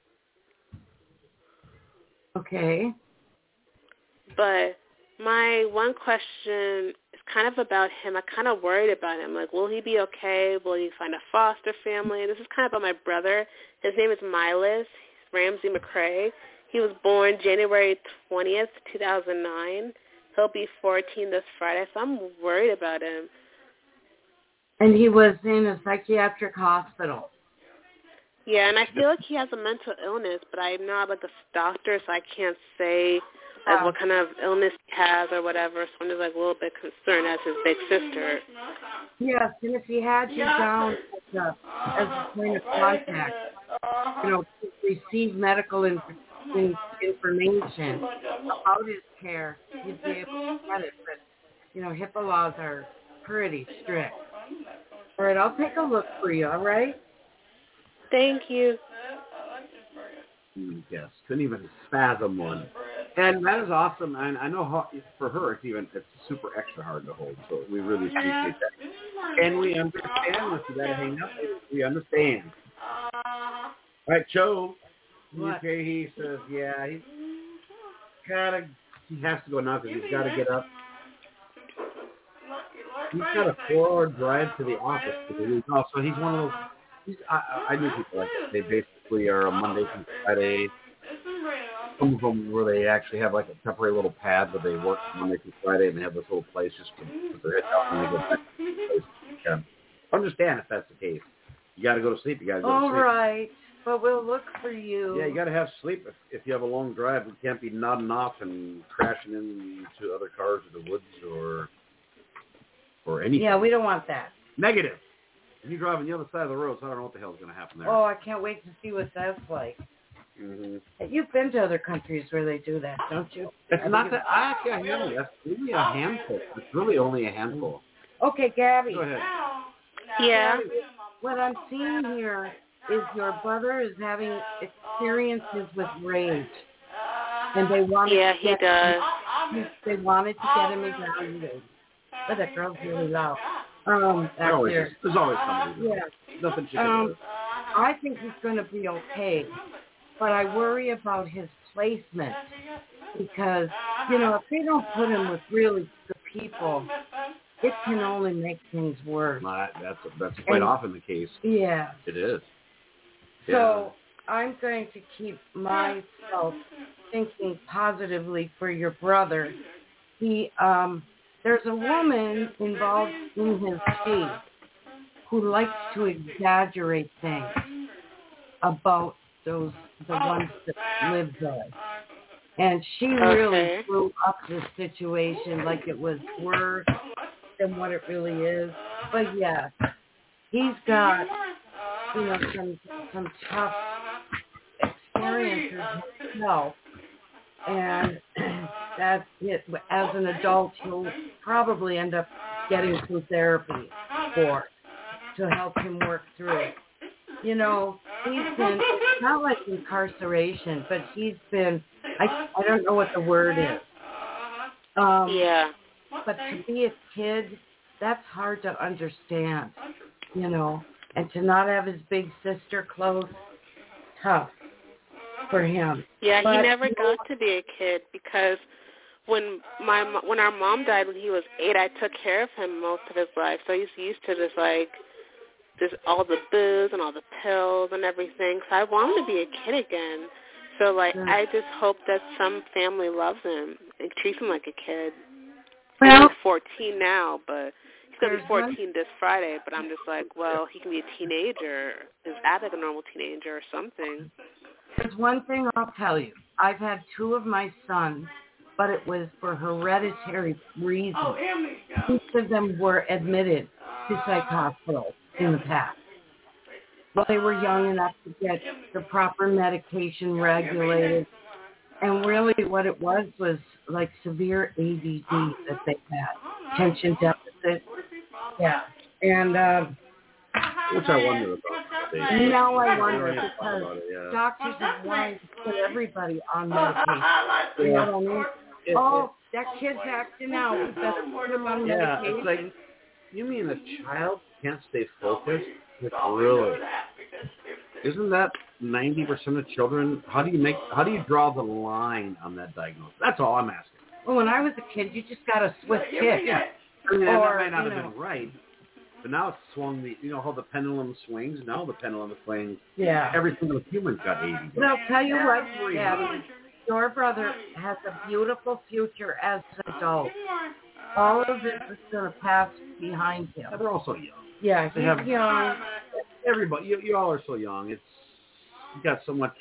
Okay. But my one question is kind of about him. I'm kind of worried about him. Like, will he be okay? Will he find a foster family? This is kind of about my brother. His name is Miles Ramsey McCrae. He was born January 20th, 2009. He'll be 14 this Friday, so I'm worried about him. And he was in a psychiatric hospital. Yeah, and I feel like he has a mental illness, but I'm not like a doctor, so I can't say like what kind of illness he has or whatever. So I'm just like a little bit concerned as his big sister. Yes, and if he had you down as a point of contact, to receive medical information about his care, you'd be able to get it. But, HIPAA laws are pretty strict. All right, I'll take a look for you, all right? Thank you. Yes, couldn't even fathom one. And that is awesome. And I know how, for her, it's super extra hard to hold. So we really appreciate that. And we understand if you got to hang up. We understand. All right, Joe. What? Okay, he says, yeah. he has to go now because he's got to get up. He's got a 4-hour drive to the office. So he's one of those. I knew people like that. They basically are a Monday through Friday. Some of them where they actually have like a temporary little pad where they work Monday through Friday and they have this little place just to put their head down when they go back to the place. Yeah. Understand if that's the case. You got to go to sleep. You got to go to sleep. All right, but we'll look for you. Yeah, you got to have sleep. If you have a long drive, you can't be nodding off and crashing into other cars in the woods or anything. Yeah, we don't want that. Negative. If you drive on the other side of the road, so I don't know what the hell is going to happen there. Oh, I can't wait to see what that's like. Mm-hmm. You've been to other countries where they do that, don't you? It's not that. I haven't. That's really a handful. It's really only a handful. Okay, Gabby. Go ahead. Yeah. Gabby, what I'm seeing here is your brother is having experiences with rage, and they wanted. Yeah, he does. They wanted to get him evaluated. But that girl's really loud. Back there. There's always somebody. Yeah. Nothing she can do. I think he's going to be okay, but I worry about his placement because, if they don't put him with really good people, it can only make things worse. That's quite often the case. Yeah. It is. So I'm going to keep myself thinking positively for your brother. There's a woman involved in his case who likes to exaggerate things about the ones that live there. And she really blew up the situation like it was worse than what it really is. But yeah, he's got, some tough experiences himself. And that's it. As an adult, he'll probably end up getting through therapy to help him work through it. He's been, it's not like incarceration, but he's been, I don't know what the word is. Yeah. But to be a kid, that's hard to understand, and to not have his big sister close, tough for him. Yeah, he never got to be a kid because when our mom died when he was 8, I took care of him most of his life. So he's used to this all the booze and all the pills and everything. So I want him to be a kid again. So I just hope that some family loves him and treats him like a kid. Well, he's 14 now, but he's going to be 14 this Friday. But I'm just like, well, he can be a teenager, act like a normal teenager or something. There's one thing I'll tell you. I've had 2 of my sons, but it was for hereditary reasons. Each of them were admitted to psych hospitals in the past. Well, they were young enough to get the proper medication regulated. And really what it was like severe ADD that they had, attention deficit. Yeah. And which I wonder about. Now I wonder because doctors have wanted to put everybody on medication. You know what I mean? That kid's acting out. We better put him on medication. Yeah, it's like, you mean a child can't stay focused? Really? Isn't that 90% of children? How do you draw the line on that diagnosis? That's all I'm asking. Well, when I was a kid, you just got a swift kick. Yeah. That might not have been right. But now it's swung how the pendulum swings? Now the pendulum swings. Yeah. Every single human's got ADD. But I'll tell you what, Gabby, your brother has a beautiful future as an adult. All of this is going to pass behind him. They're also young. Yeah, he's young. Everybody, you all are so young. You've got so much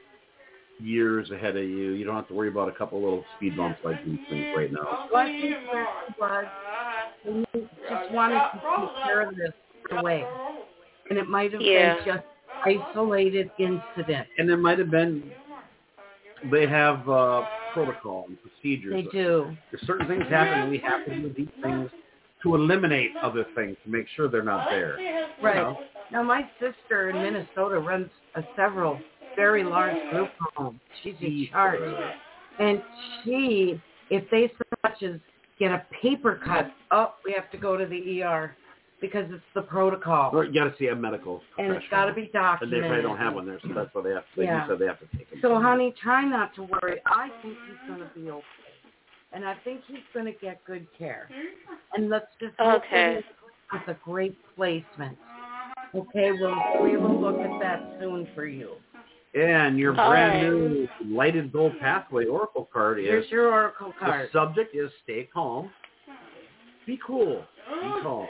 years ahead of you. You don't have to worry about a couple little speed bumps like these things right now. What he was, he just wanted to take care of this away. And it might have been just isolated incident. And there might have been, they have protocol and procedures. They do. There's certain things happen and we have to do these things to eliminate other things, to make sure they're not there. Right. Now, my sister in Minnesota runs several very large group homes. She's in charge. And if they so much as get a paper cut, we have to go to the ER. because it's the protocol. Or you got to see a medical professional. And it's got to be documented. And they probably don't have one there, so that's why they have to. Yeah. You said they have to take him. So, honey, try not to worry. I think he's going to be okay. And I think he's going to get good care. And let's just look at it with a great placement. Okay, we will look at that soon for you. And your brand new lighted gold pathway oracle card is. Here's your oracle card. The subject is stay calm. Be cool. Be calm.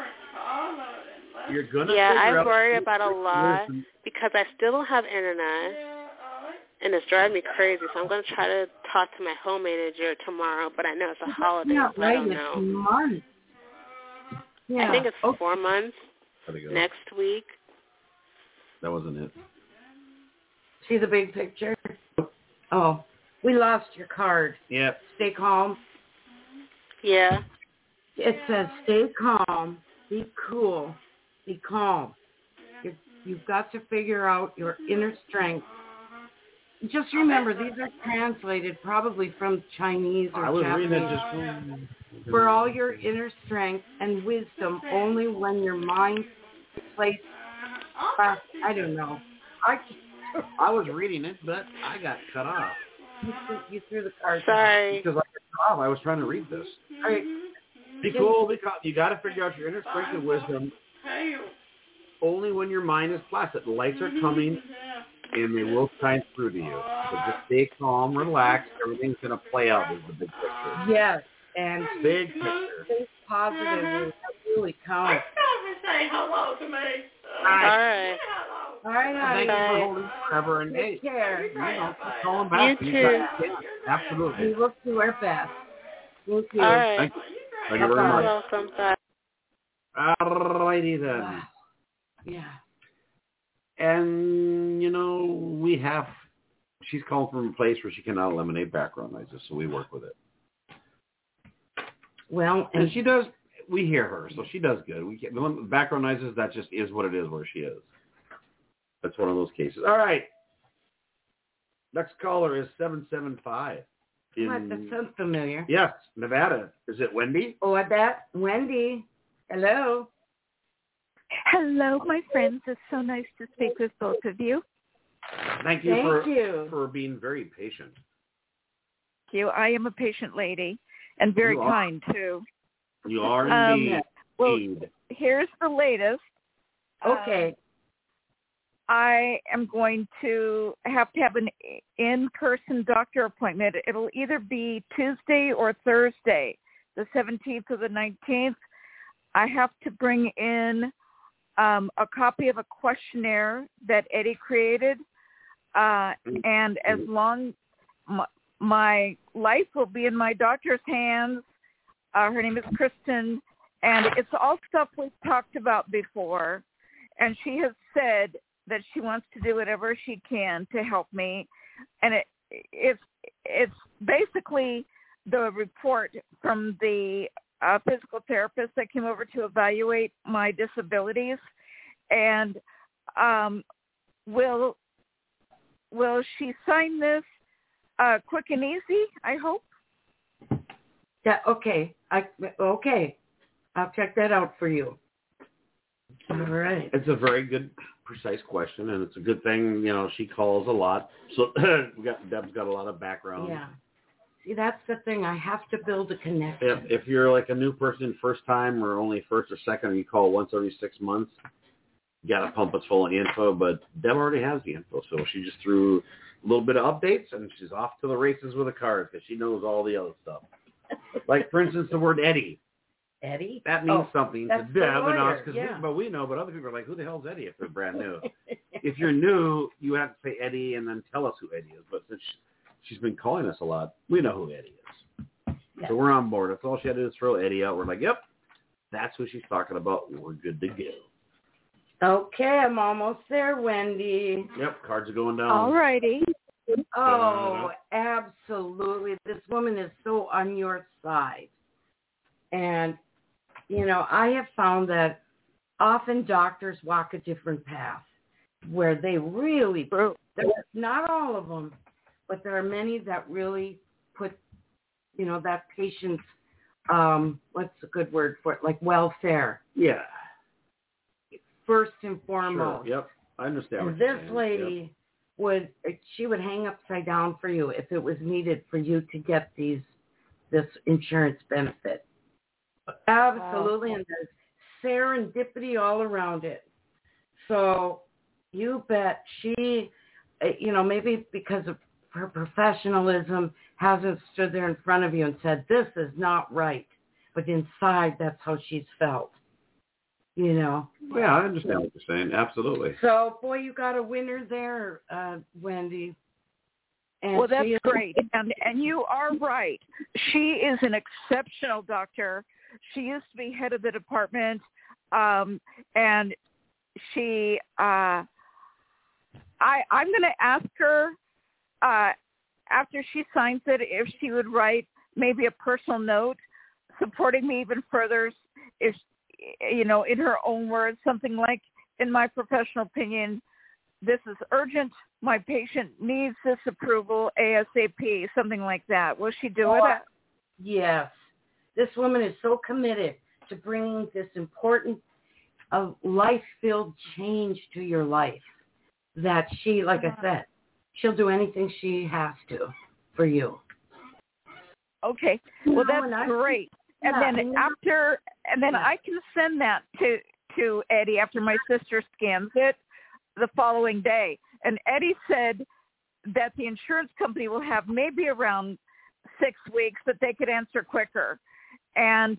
You're gonna. Yeah, I worry about a lot because I still don't have internet, and it's driving me crazy. So I'm gonna try to talk to my home manager tomorrow, but I know it's a holiday, so I don't know. It's months. Yeah. I think it's 4 months. Next week. That wasn't it. See the big picture? Oh, we lost your card. Yep. Stay calm. Yeah. It says stay calm, be cool, be calm. You've got to figure out your inner strength. Just remember, these are translated probably from Chinese or Japanese. I was reading it just for all your inner strength and wisdom, only when your mind is placed. I don't know. I was reading it, but I got cut off. You threw the card. Sorry. Because I got cut off. I was trying to read this. All right. Be cool, be calm. You got to figure out your inner strength and wisdom only when your mind is placid. The lights are coming, and they will shine through to you. So just stay calm, relax. Everything's going to play out is the big picture. Yes, and big picture. Stay positive. That really counts. Say hello to me. All right. All right, Thank you for holding forever and take care. Keep calling back. You too. Absolutely. We will do our best. Thank you. All right. Thank you. Thank you very much. You're welcome. Bye. All righty then. Yeah. And, she's calling from a place where she cannot eliminate background noises, so we work with it. Well, and she does, we hear her, so she does good. The background noises, that just is what it is where she is. That's one of those cases. All right. Next caller is 775. What? That sounds familiar. Yes, Nevada. Is it Wendy? Oh, that Wendy. Hello. Hello, my friends. It's so nice to speak with both of you. Thank you for being very patient. Thank you. I am a patient lady and very kind, too. You are indeed. Well, here's the latest. Okay. I am going to have an in-person doctor appointment. It'll either be Tuesday or Thursday, the 17th or the 19th. I have to bring in a copy of a questionnaire that Eddie created, and as long my life will be in my doctor's hands. Her name is Kristen, and it's all stuff we've talked about before, and she has said that she wants to do whatever she can to help me. And it's basically the report from the physical therapist that came over to evaluate my disabilities. And will she sign this quick and easy, I hope? Yeah, okay. Okay. I'll check that out for you. All right. It's a very good, precise question, and it's a good thing, she calls a lot. So Deb's got a lot of background. Yeah. See, that's the thing. I have to build a connection. If you're like a new person, first time, or only first or second, and you call once every 6 months, you got to pump us full of info. But Deb already has the info, so she just threw a little bit of updates, and she's off to the races with a card because she knows all the other stuff. Like, for instance, the word Eddie. Eddie? That means something to Deb and us, but we know, but other people are like, who the hell's Eddie if they're brand new? If you're new, you have to say Eddie and then tell us who Eddie is. But since she's been calling us a lot, we know who Eddie is. Yeah. So we're on board. That's all she had to do is throw Eddie out. We're like, yep, that's who she's talking about. We're good to go. Okay, I'm almost there, Wendy. Yep, cards are going down. All righty. Oh, absolutely. This woman is so on your side. And, I have found that often doctors walk a different path where they really, not all of them, but there are many that really put, that patient's, what's a good word for it, like welfare. Yeah. first and foremost. Sure. Yep, I understand. And this lady would hang upside down for you if it was needed for you to get this insurance benefit. Absolutely, and there's serendipity all around it. So you bet she, maybe because of her professionalism, hasn't stood there in front of you and said, this is not right. But inside, that's how she's felt. Yeah, I understand what you're saying. Absolutely. So, boy, you got a winner there, Wendy. And well, that's great. And you are right. She is an exceptional doctor. She used to be head of the department, and she, I'm going to ask her after she signs it if she would write maybe a personal note supporting me even further, if in her own words, something like, in my professional opinion, this is urgent. My patient needs this approval ASAP, something like that. Will she do it? Yes. This woman is so committed to bringing this important life-filled change to your life that she, like I said, she'll do anything she has to for you. Okay. Well, that's great. And then I can send that to Eddie after my sister scans it the following day. And Eddie said that the insurance company will have maybe around 6 weeks, but they could answer quicker. And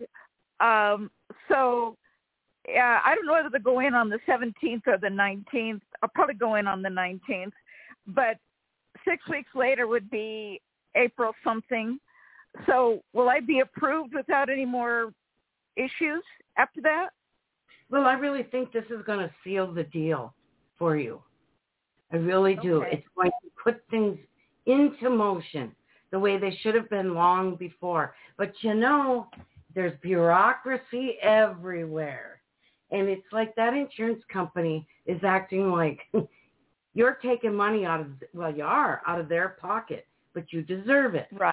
so I don't know whether to go in on the 17th or the 19th. I'll probably go in on the 19th. But 6 weeks later would be April something. So will I be approved without any more issues after that? Well, I really think this is going to seal the deal for you. I really do. Okay. It's going to put things into motion the way they should have been long before. But there's bureaucracy everywhere. And it's like that insurance company is acting like you're taking money out of their pocket, but you deserve it. Right.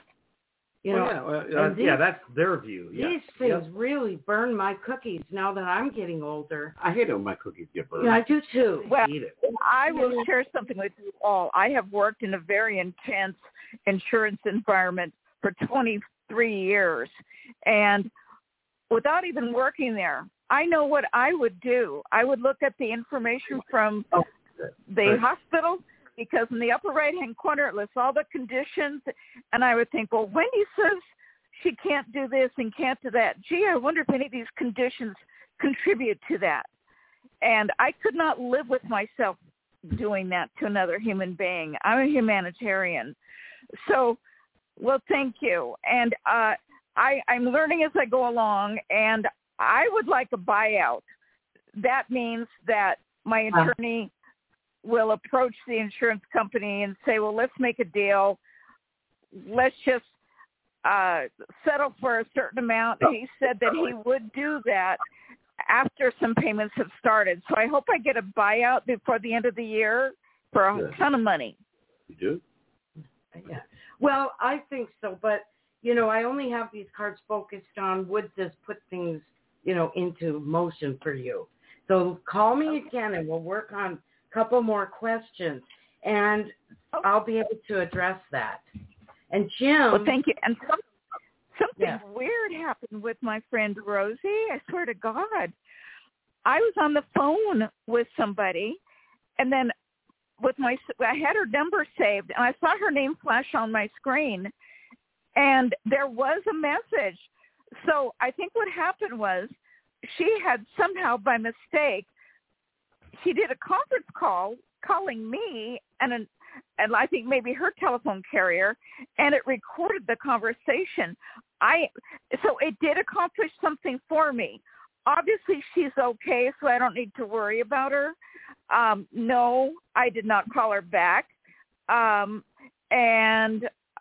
That's their view. These things really burn my cookies now that I'm getting older. I hate it when my cookies get burned. Yeah, I do too. Well, I will share something with you all. I have worked in a very intense insurance environment for 23 years. And without even working there, I know what I would do. I would look at the information from the hospital, because in the upper right-hand corner, it lists all the conditions. And I would think, well, Wendy says she can't do this and can't do that. Gee, I wonder if any of these conditions contribute to that. And I could not live with myself doing that to another human being. I'm a humanitarian. So, well, thank you. And I'm learning as I go along, and I would like a buyout. That means that my attorney will approach the insurance company and say, well, let's make a deal. Let's just settle for a certain amount. He said that he would do that after some payments have started. So I hope I get a buyout before the end of the year for a ton of money. You do? Yeah. Well, I think so. But, I only have these cards focused on would this put things, into motion for you. So call me again and we'll work on couple more questions, and I'll be able to address that. And Jim... Well, thank you. And something weird happened with my friend Rosie. I swear to God. I was on the phone with somebody, and then I had her number saved, and I saw her name flash on my screen, and there was a message. So I think what happened was she had somehow by mistake, she did a conference call calling me and I think maybe her telephone carrier, and it recorded the conversation. So it did accomplish something for me. Obviously, she's okay, so I don't need to worry about her. No, I did not call her back. And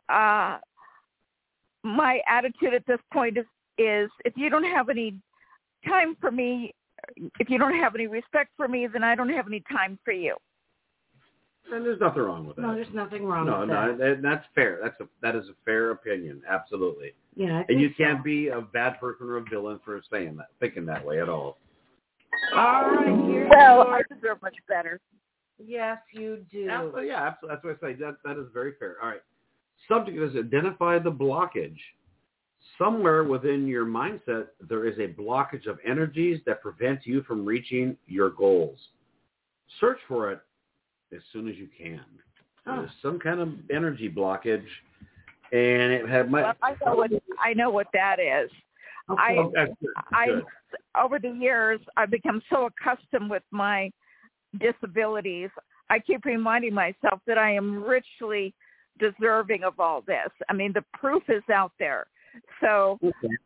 my attitude at this point is if you don't have any time for me, if you don't have any respect for me, then I don't have any time for you. And there's nothing wrong with that. No, there's nothing wrong with that. No, that's fair. That is a fair opinion. Absolutely. Yeah, and you can't be a bad person or a villain for saying that, thinking that way at all. All right, here. Well, I deserve much better. Yes, you do. Absolutely, yeah, absolutely. That's what I say. That is very fair. All right. Subject is identify the blockage. Somewhere within your mindset, there is a blockage of energies that prevents you from reaching your goals. Search for it as soon as you can. There's some kind of energy blockage, and it had my. Well, I know what that is. Okay. Over the years, I've become so accustomed with my disabilities. I keep reminding myself that I am richly deserving of all this. I mean, the proof is out there. So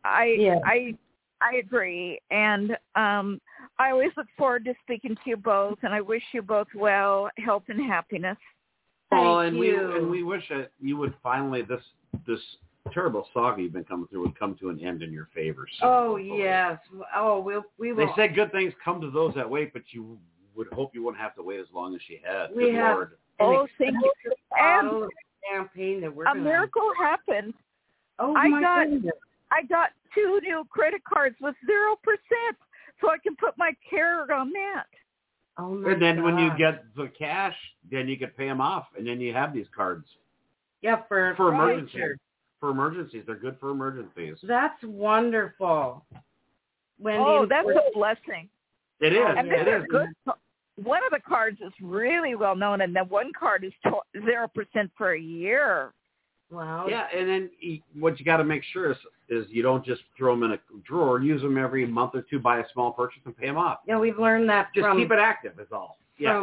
I agree, and I always look forward to speaking to you both, and I wish you both well, health, and happiness. Thank you. We wish that you would finally this terrible saga you've been coming through would come to an end in your favor. Yes. Oh, we will. They say good things come to those that wait, but you would hope you wouldn't have to wait as long as she had. We have. Lord. Thank you. And champagne that a miracle happened. Oh my goodness. I got 2 new credit cards with 0%, so I can put my care on that. Oh my And then God. when you get the cash, then you can pay them off, and then you have these cards. Yeah, for emergencies. Sure. For emergencies, they're good for emergencies. That's wonderful. Wendy, that's a blessing. It is. And it is. Good. One of the cards is really well known, and then one card is 0% for a year. Wow. Yeah, and then what you got to make sure is you don't just throw them in a drawer. Use them every month or two, buy a small purchase, and pay them off. Yeah, we've learned that just from... keep it active is all. Yeah.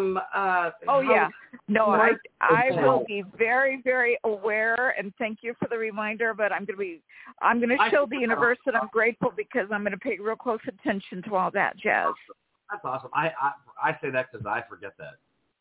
No, I will be very, very aware, and thank you for the reminder, but I'm going to show the universe that I'm grateful because I'm going to pay real close attention to all that jazz. That's awesome. I say that because I forget that.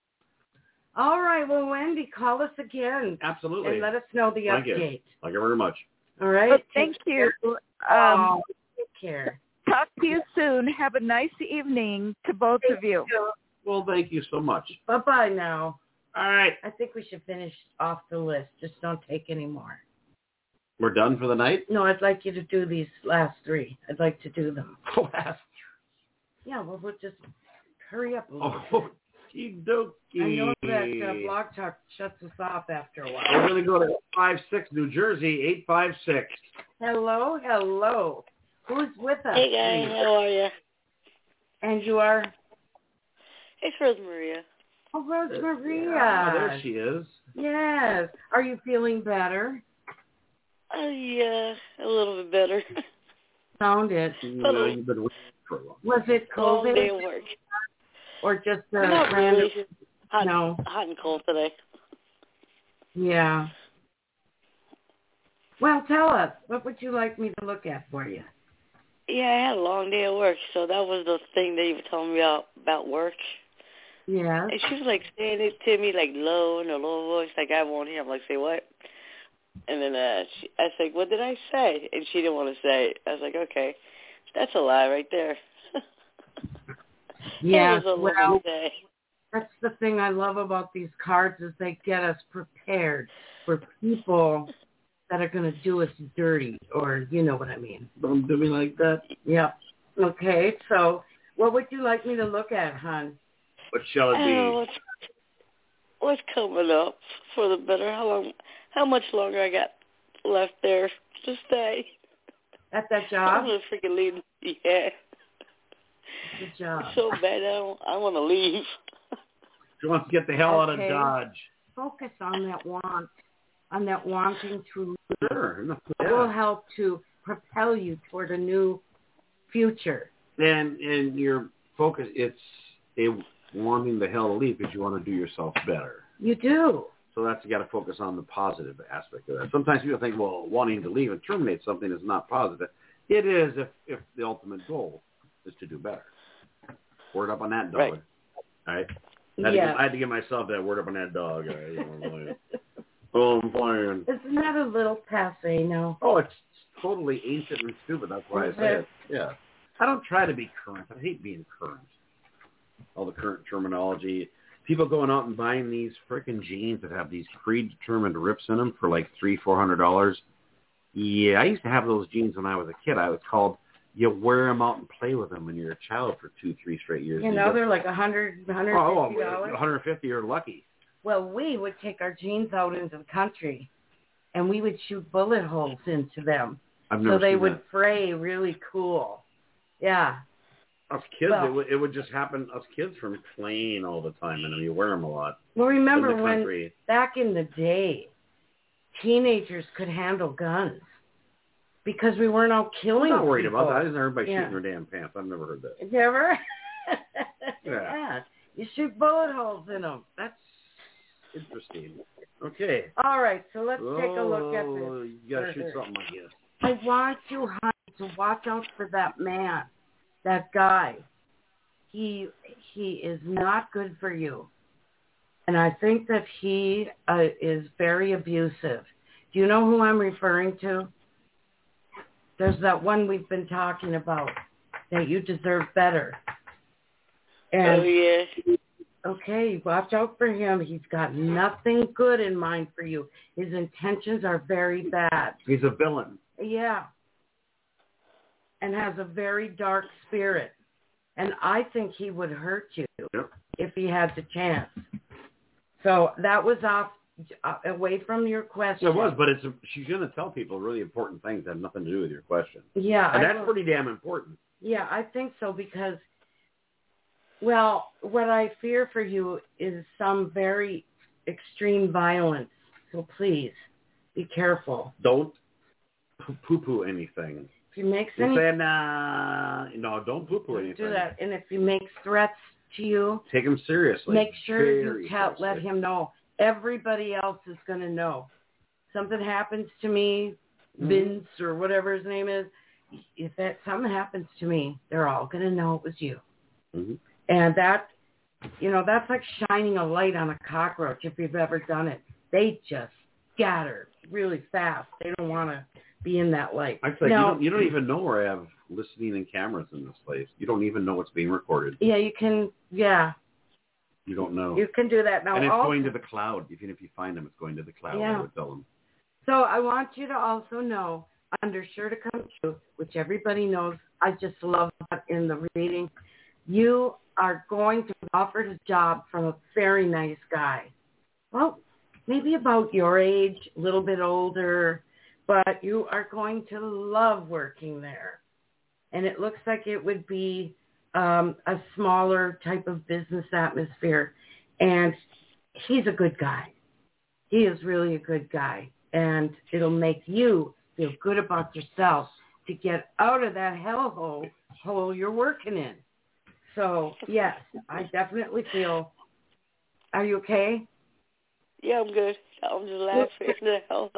All right. Well, Wendy, call us again. Absolutely. And let us know the Thank update. You. Thank you very much. All right. Well, thank you. Take care. Talk to you soon. Have a nice evening to both of you. Well, thank you so much. Bye-bye now. All right. I think we should finish off the list. Just don't take any more. We're done for the night? No, I'd like you to do these last 3. I'd like to do them. Last 3? Yeah, well, we'll just hurry up a little bit. Okie-dokie. I know that Blog Talk shuts us off after a while. We're going to go to 856 New Jersey, 856. Hello. Who's with us? Hey, guys. How are you? And you are? It's Rosemaria. Oh, Rosemaria. There she is. Yes. Are you feeling better? Yeah, a little bit better. Found it. No, you've been waiting for a while. Was it COVID? Long day at work. Or just Not random? really. Hot and cold today. Yeah. Well, tell us. What would you like me to look at for you? Yeah, I had a long day at work, so that was the thing that you were telling me about work. Yeah. And she was like saying it to me like low in a low voice, like I won't hear. I'm like, say what? And then I was like, what did I say? And she didn't want to say it. I was like, okay, that's a lie right there. Yeah, it was a long day. That's the thing I love about these cards is they get us prepared for people that are going to do us dirty, or you know what I mean. Don't do me like that. Yeah. Okay, so what would you like me to look at, hon? What shall it be? What's coming up for the better? How much longer I got left there to stay? At that job? I'm going to freaking leave. Yeah. Good job. So bad, I want to leave. She wants to get the hell out of Dodge. Focus on that wanting to. Sure. It will help to propel you toward a new future. And your focus, it's wanting the hell to leave because you want to do yourself better. You do. So that's, you got to focus on the positive aspect of that. Sometimes people think, well, wanting to leave and terminate something is not positive. It is if the ultimate goal is to do better. Word up on that dog. Right. All right. I had to give myself that word up on that dog. Oh, I'm flying. Isn't that a little passe now? Oh, it's totally ancient and stupid. That's why I say it. Yeah. I don't try to be current. I hate being current. All the current terminology. People going out and buying these freaking jeans that have these predetermined rips in them for like $300-400. Yeah, I used to have those jeans when I was a kid. I was called You wear them out and play with them when you're a child for 2-3 straight years. You know, they're like $100, $150. $150, you're lucky. Well, we would take our jeans out into the country, and we would shoot bullet holes into them. I've never so they seen would that. fray really cool. Yeah. Us kids, it would just happen. Us kids from playing all the time, and you wear them a lot. Well, remember in the when country. back in the day, teenagers could handle guns because we weren't all killing I'm not worried people. about that. Isn't everybody shooting their damn pants? I've never heard that. Never? Yeah. You shoot bullet holes in them. That's interesting. Okay. All right, so let's take a look at this. You got to shoot something, I guess. I want you, honey, to watch out for that man, that guy. He is not good for you. And I think that he is very abusive. Do you know who I'm referring to? There's that one we've been talking about, that you deserve better. And, oh, yeah. Okay, watch out for him. He's got nothing good in mind for you. His intentions are very bad. He's a villain. Yeah. And has a very dark spirit. And I think he would hurt you if he had the chance. So that was away from your question. It was, but she's going to tell people really important things that have nothing to do with your question. Yeah. And that's pretty damn important. Yeah, I think so because, well, what I fear for you is some very extreme violence. So please, be careful. Don't poo-poo anything. If he makes You're any... saying, no, don't poo-poo anything. Do that. And if he makes threats to you... Take him seriously. Make sure you let him know. Everybody else is going to know. Something happens to me, Vince or whatever his name is, if something happens to me, they're all going to know it was you. Mm-hmm. And that, that's like shining a light on a cockroach if you've ever done it. They just scatter really fast. They don't want to be in that light. Actually, you don't even know where I have listening and cameras in this place. You don't even know what's being recorded. Yeah, you can, You don't know. You can do that now. And it's going to the cloud. Even if you find them, it's going to the cloud. Yeah. I would tell them. So I want you to also know, under Sure to Come True, which everybody knows, I just love that in the reading, you are going to be offered a job from a very nice guy. Well, maybe about your age, a little bit older, but you are going to love working there. And it looks like it would be a smaller type of business atmosphere. And he's a good guy. He is really a good guy. And it'll make you feel good about yourself to get out of that hole you're working in. So, yes, I definitely feel... Are you okay? Yeah, I'm good. I'm just laughing.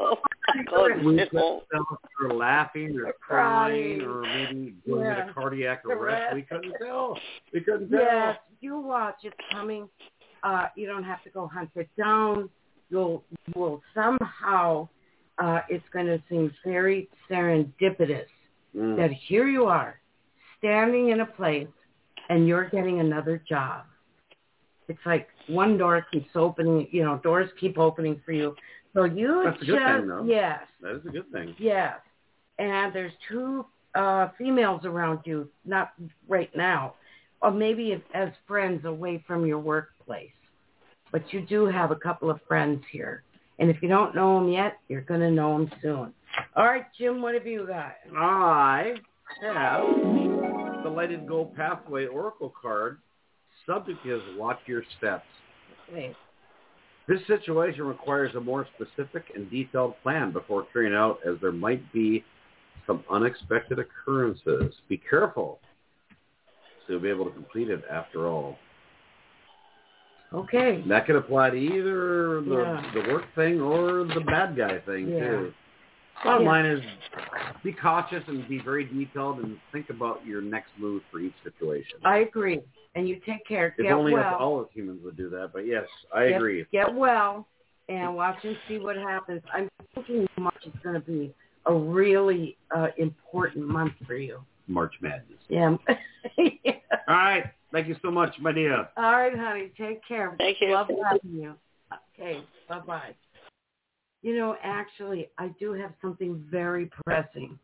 Or laughing or crying or maybe doing a cardiac arrest. We couldn't tell. Yes, you watch. It's coming. You don't have to go hunt it down. You'll somehow, it's going to seem very serendipitous that here you are, standing in a place, and you're getting another job. It's like one door keeps opening, doors keep opening for you. So That's a good thing, though. Yes. That is a good thing. Yes. And there's 2 females around you, not right now, or maybe as friends away from your workplace. But you do have a couple of friends here. And if you don't know them yet, you're going to know them soon. All right, Jim, what have you got? I have the Let It Go Pathway Oracle card. Subject is watch your steps. Okay. This situation requires a more specific and detailed plan before carrying out, as there might be some unexpected occurrences. Be careful, so you'll be able to complete it after all. Okay. That could apply to either the work thing or the bad guy thing, too. Bottom line is be cautious and be very detailed and think about your next move for each situation. I agree. And you take care. If only all of humans would do that. But yes, I agree. Get well and watch and see what happens. I'm thinking March is going to be a really important month for you. March Madness. Yeah. All right. Thank you so much, my dear. All right, honey. Take care. Thank you. Love having you. Okay. Bye-bye. Actually, I do have something very pressing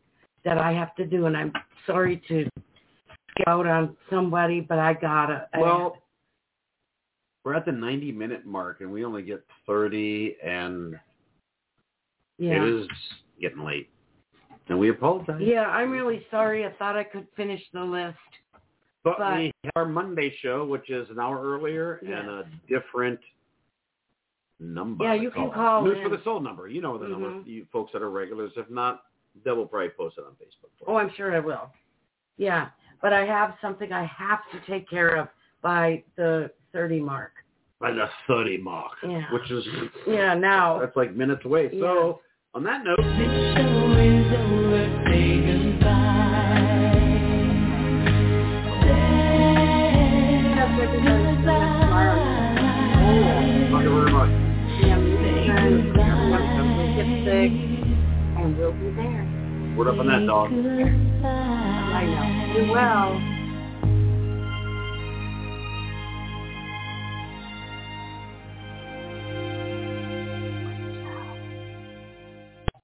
that I have to do, and I'm sorry to get out on somebody, but I gotta. Well, we're at the 90-minute mark, and we only get 30, and it is getting late. And we apologize. Yeah, I'm really sorry. I thought I could finish the list. But we have our Monday show, which is an hour earlier, and a different number. Yeah, you can call News in. for the Soul number. You know the number, you folks that are regulars. If not, Deb will probably post it on Facebook. Oh, I'm sure I will. Yeah, but I have something I have to take care of by the 30 mark. By the 30 mark, which is now. That's like minutes away. Yeah. So, on that note, This show is over, say goodbye. Thank you very much. Get sick, and we'll be there. Word up on that, dog. I know. You will.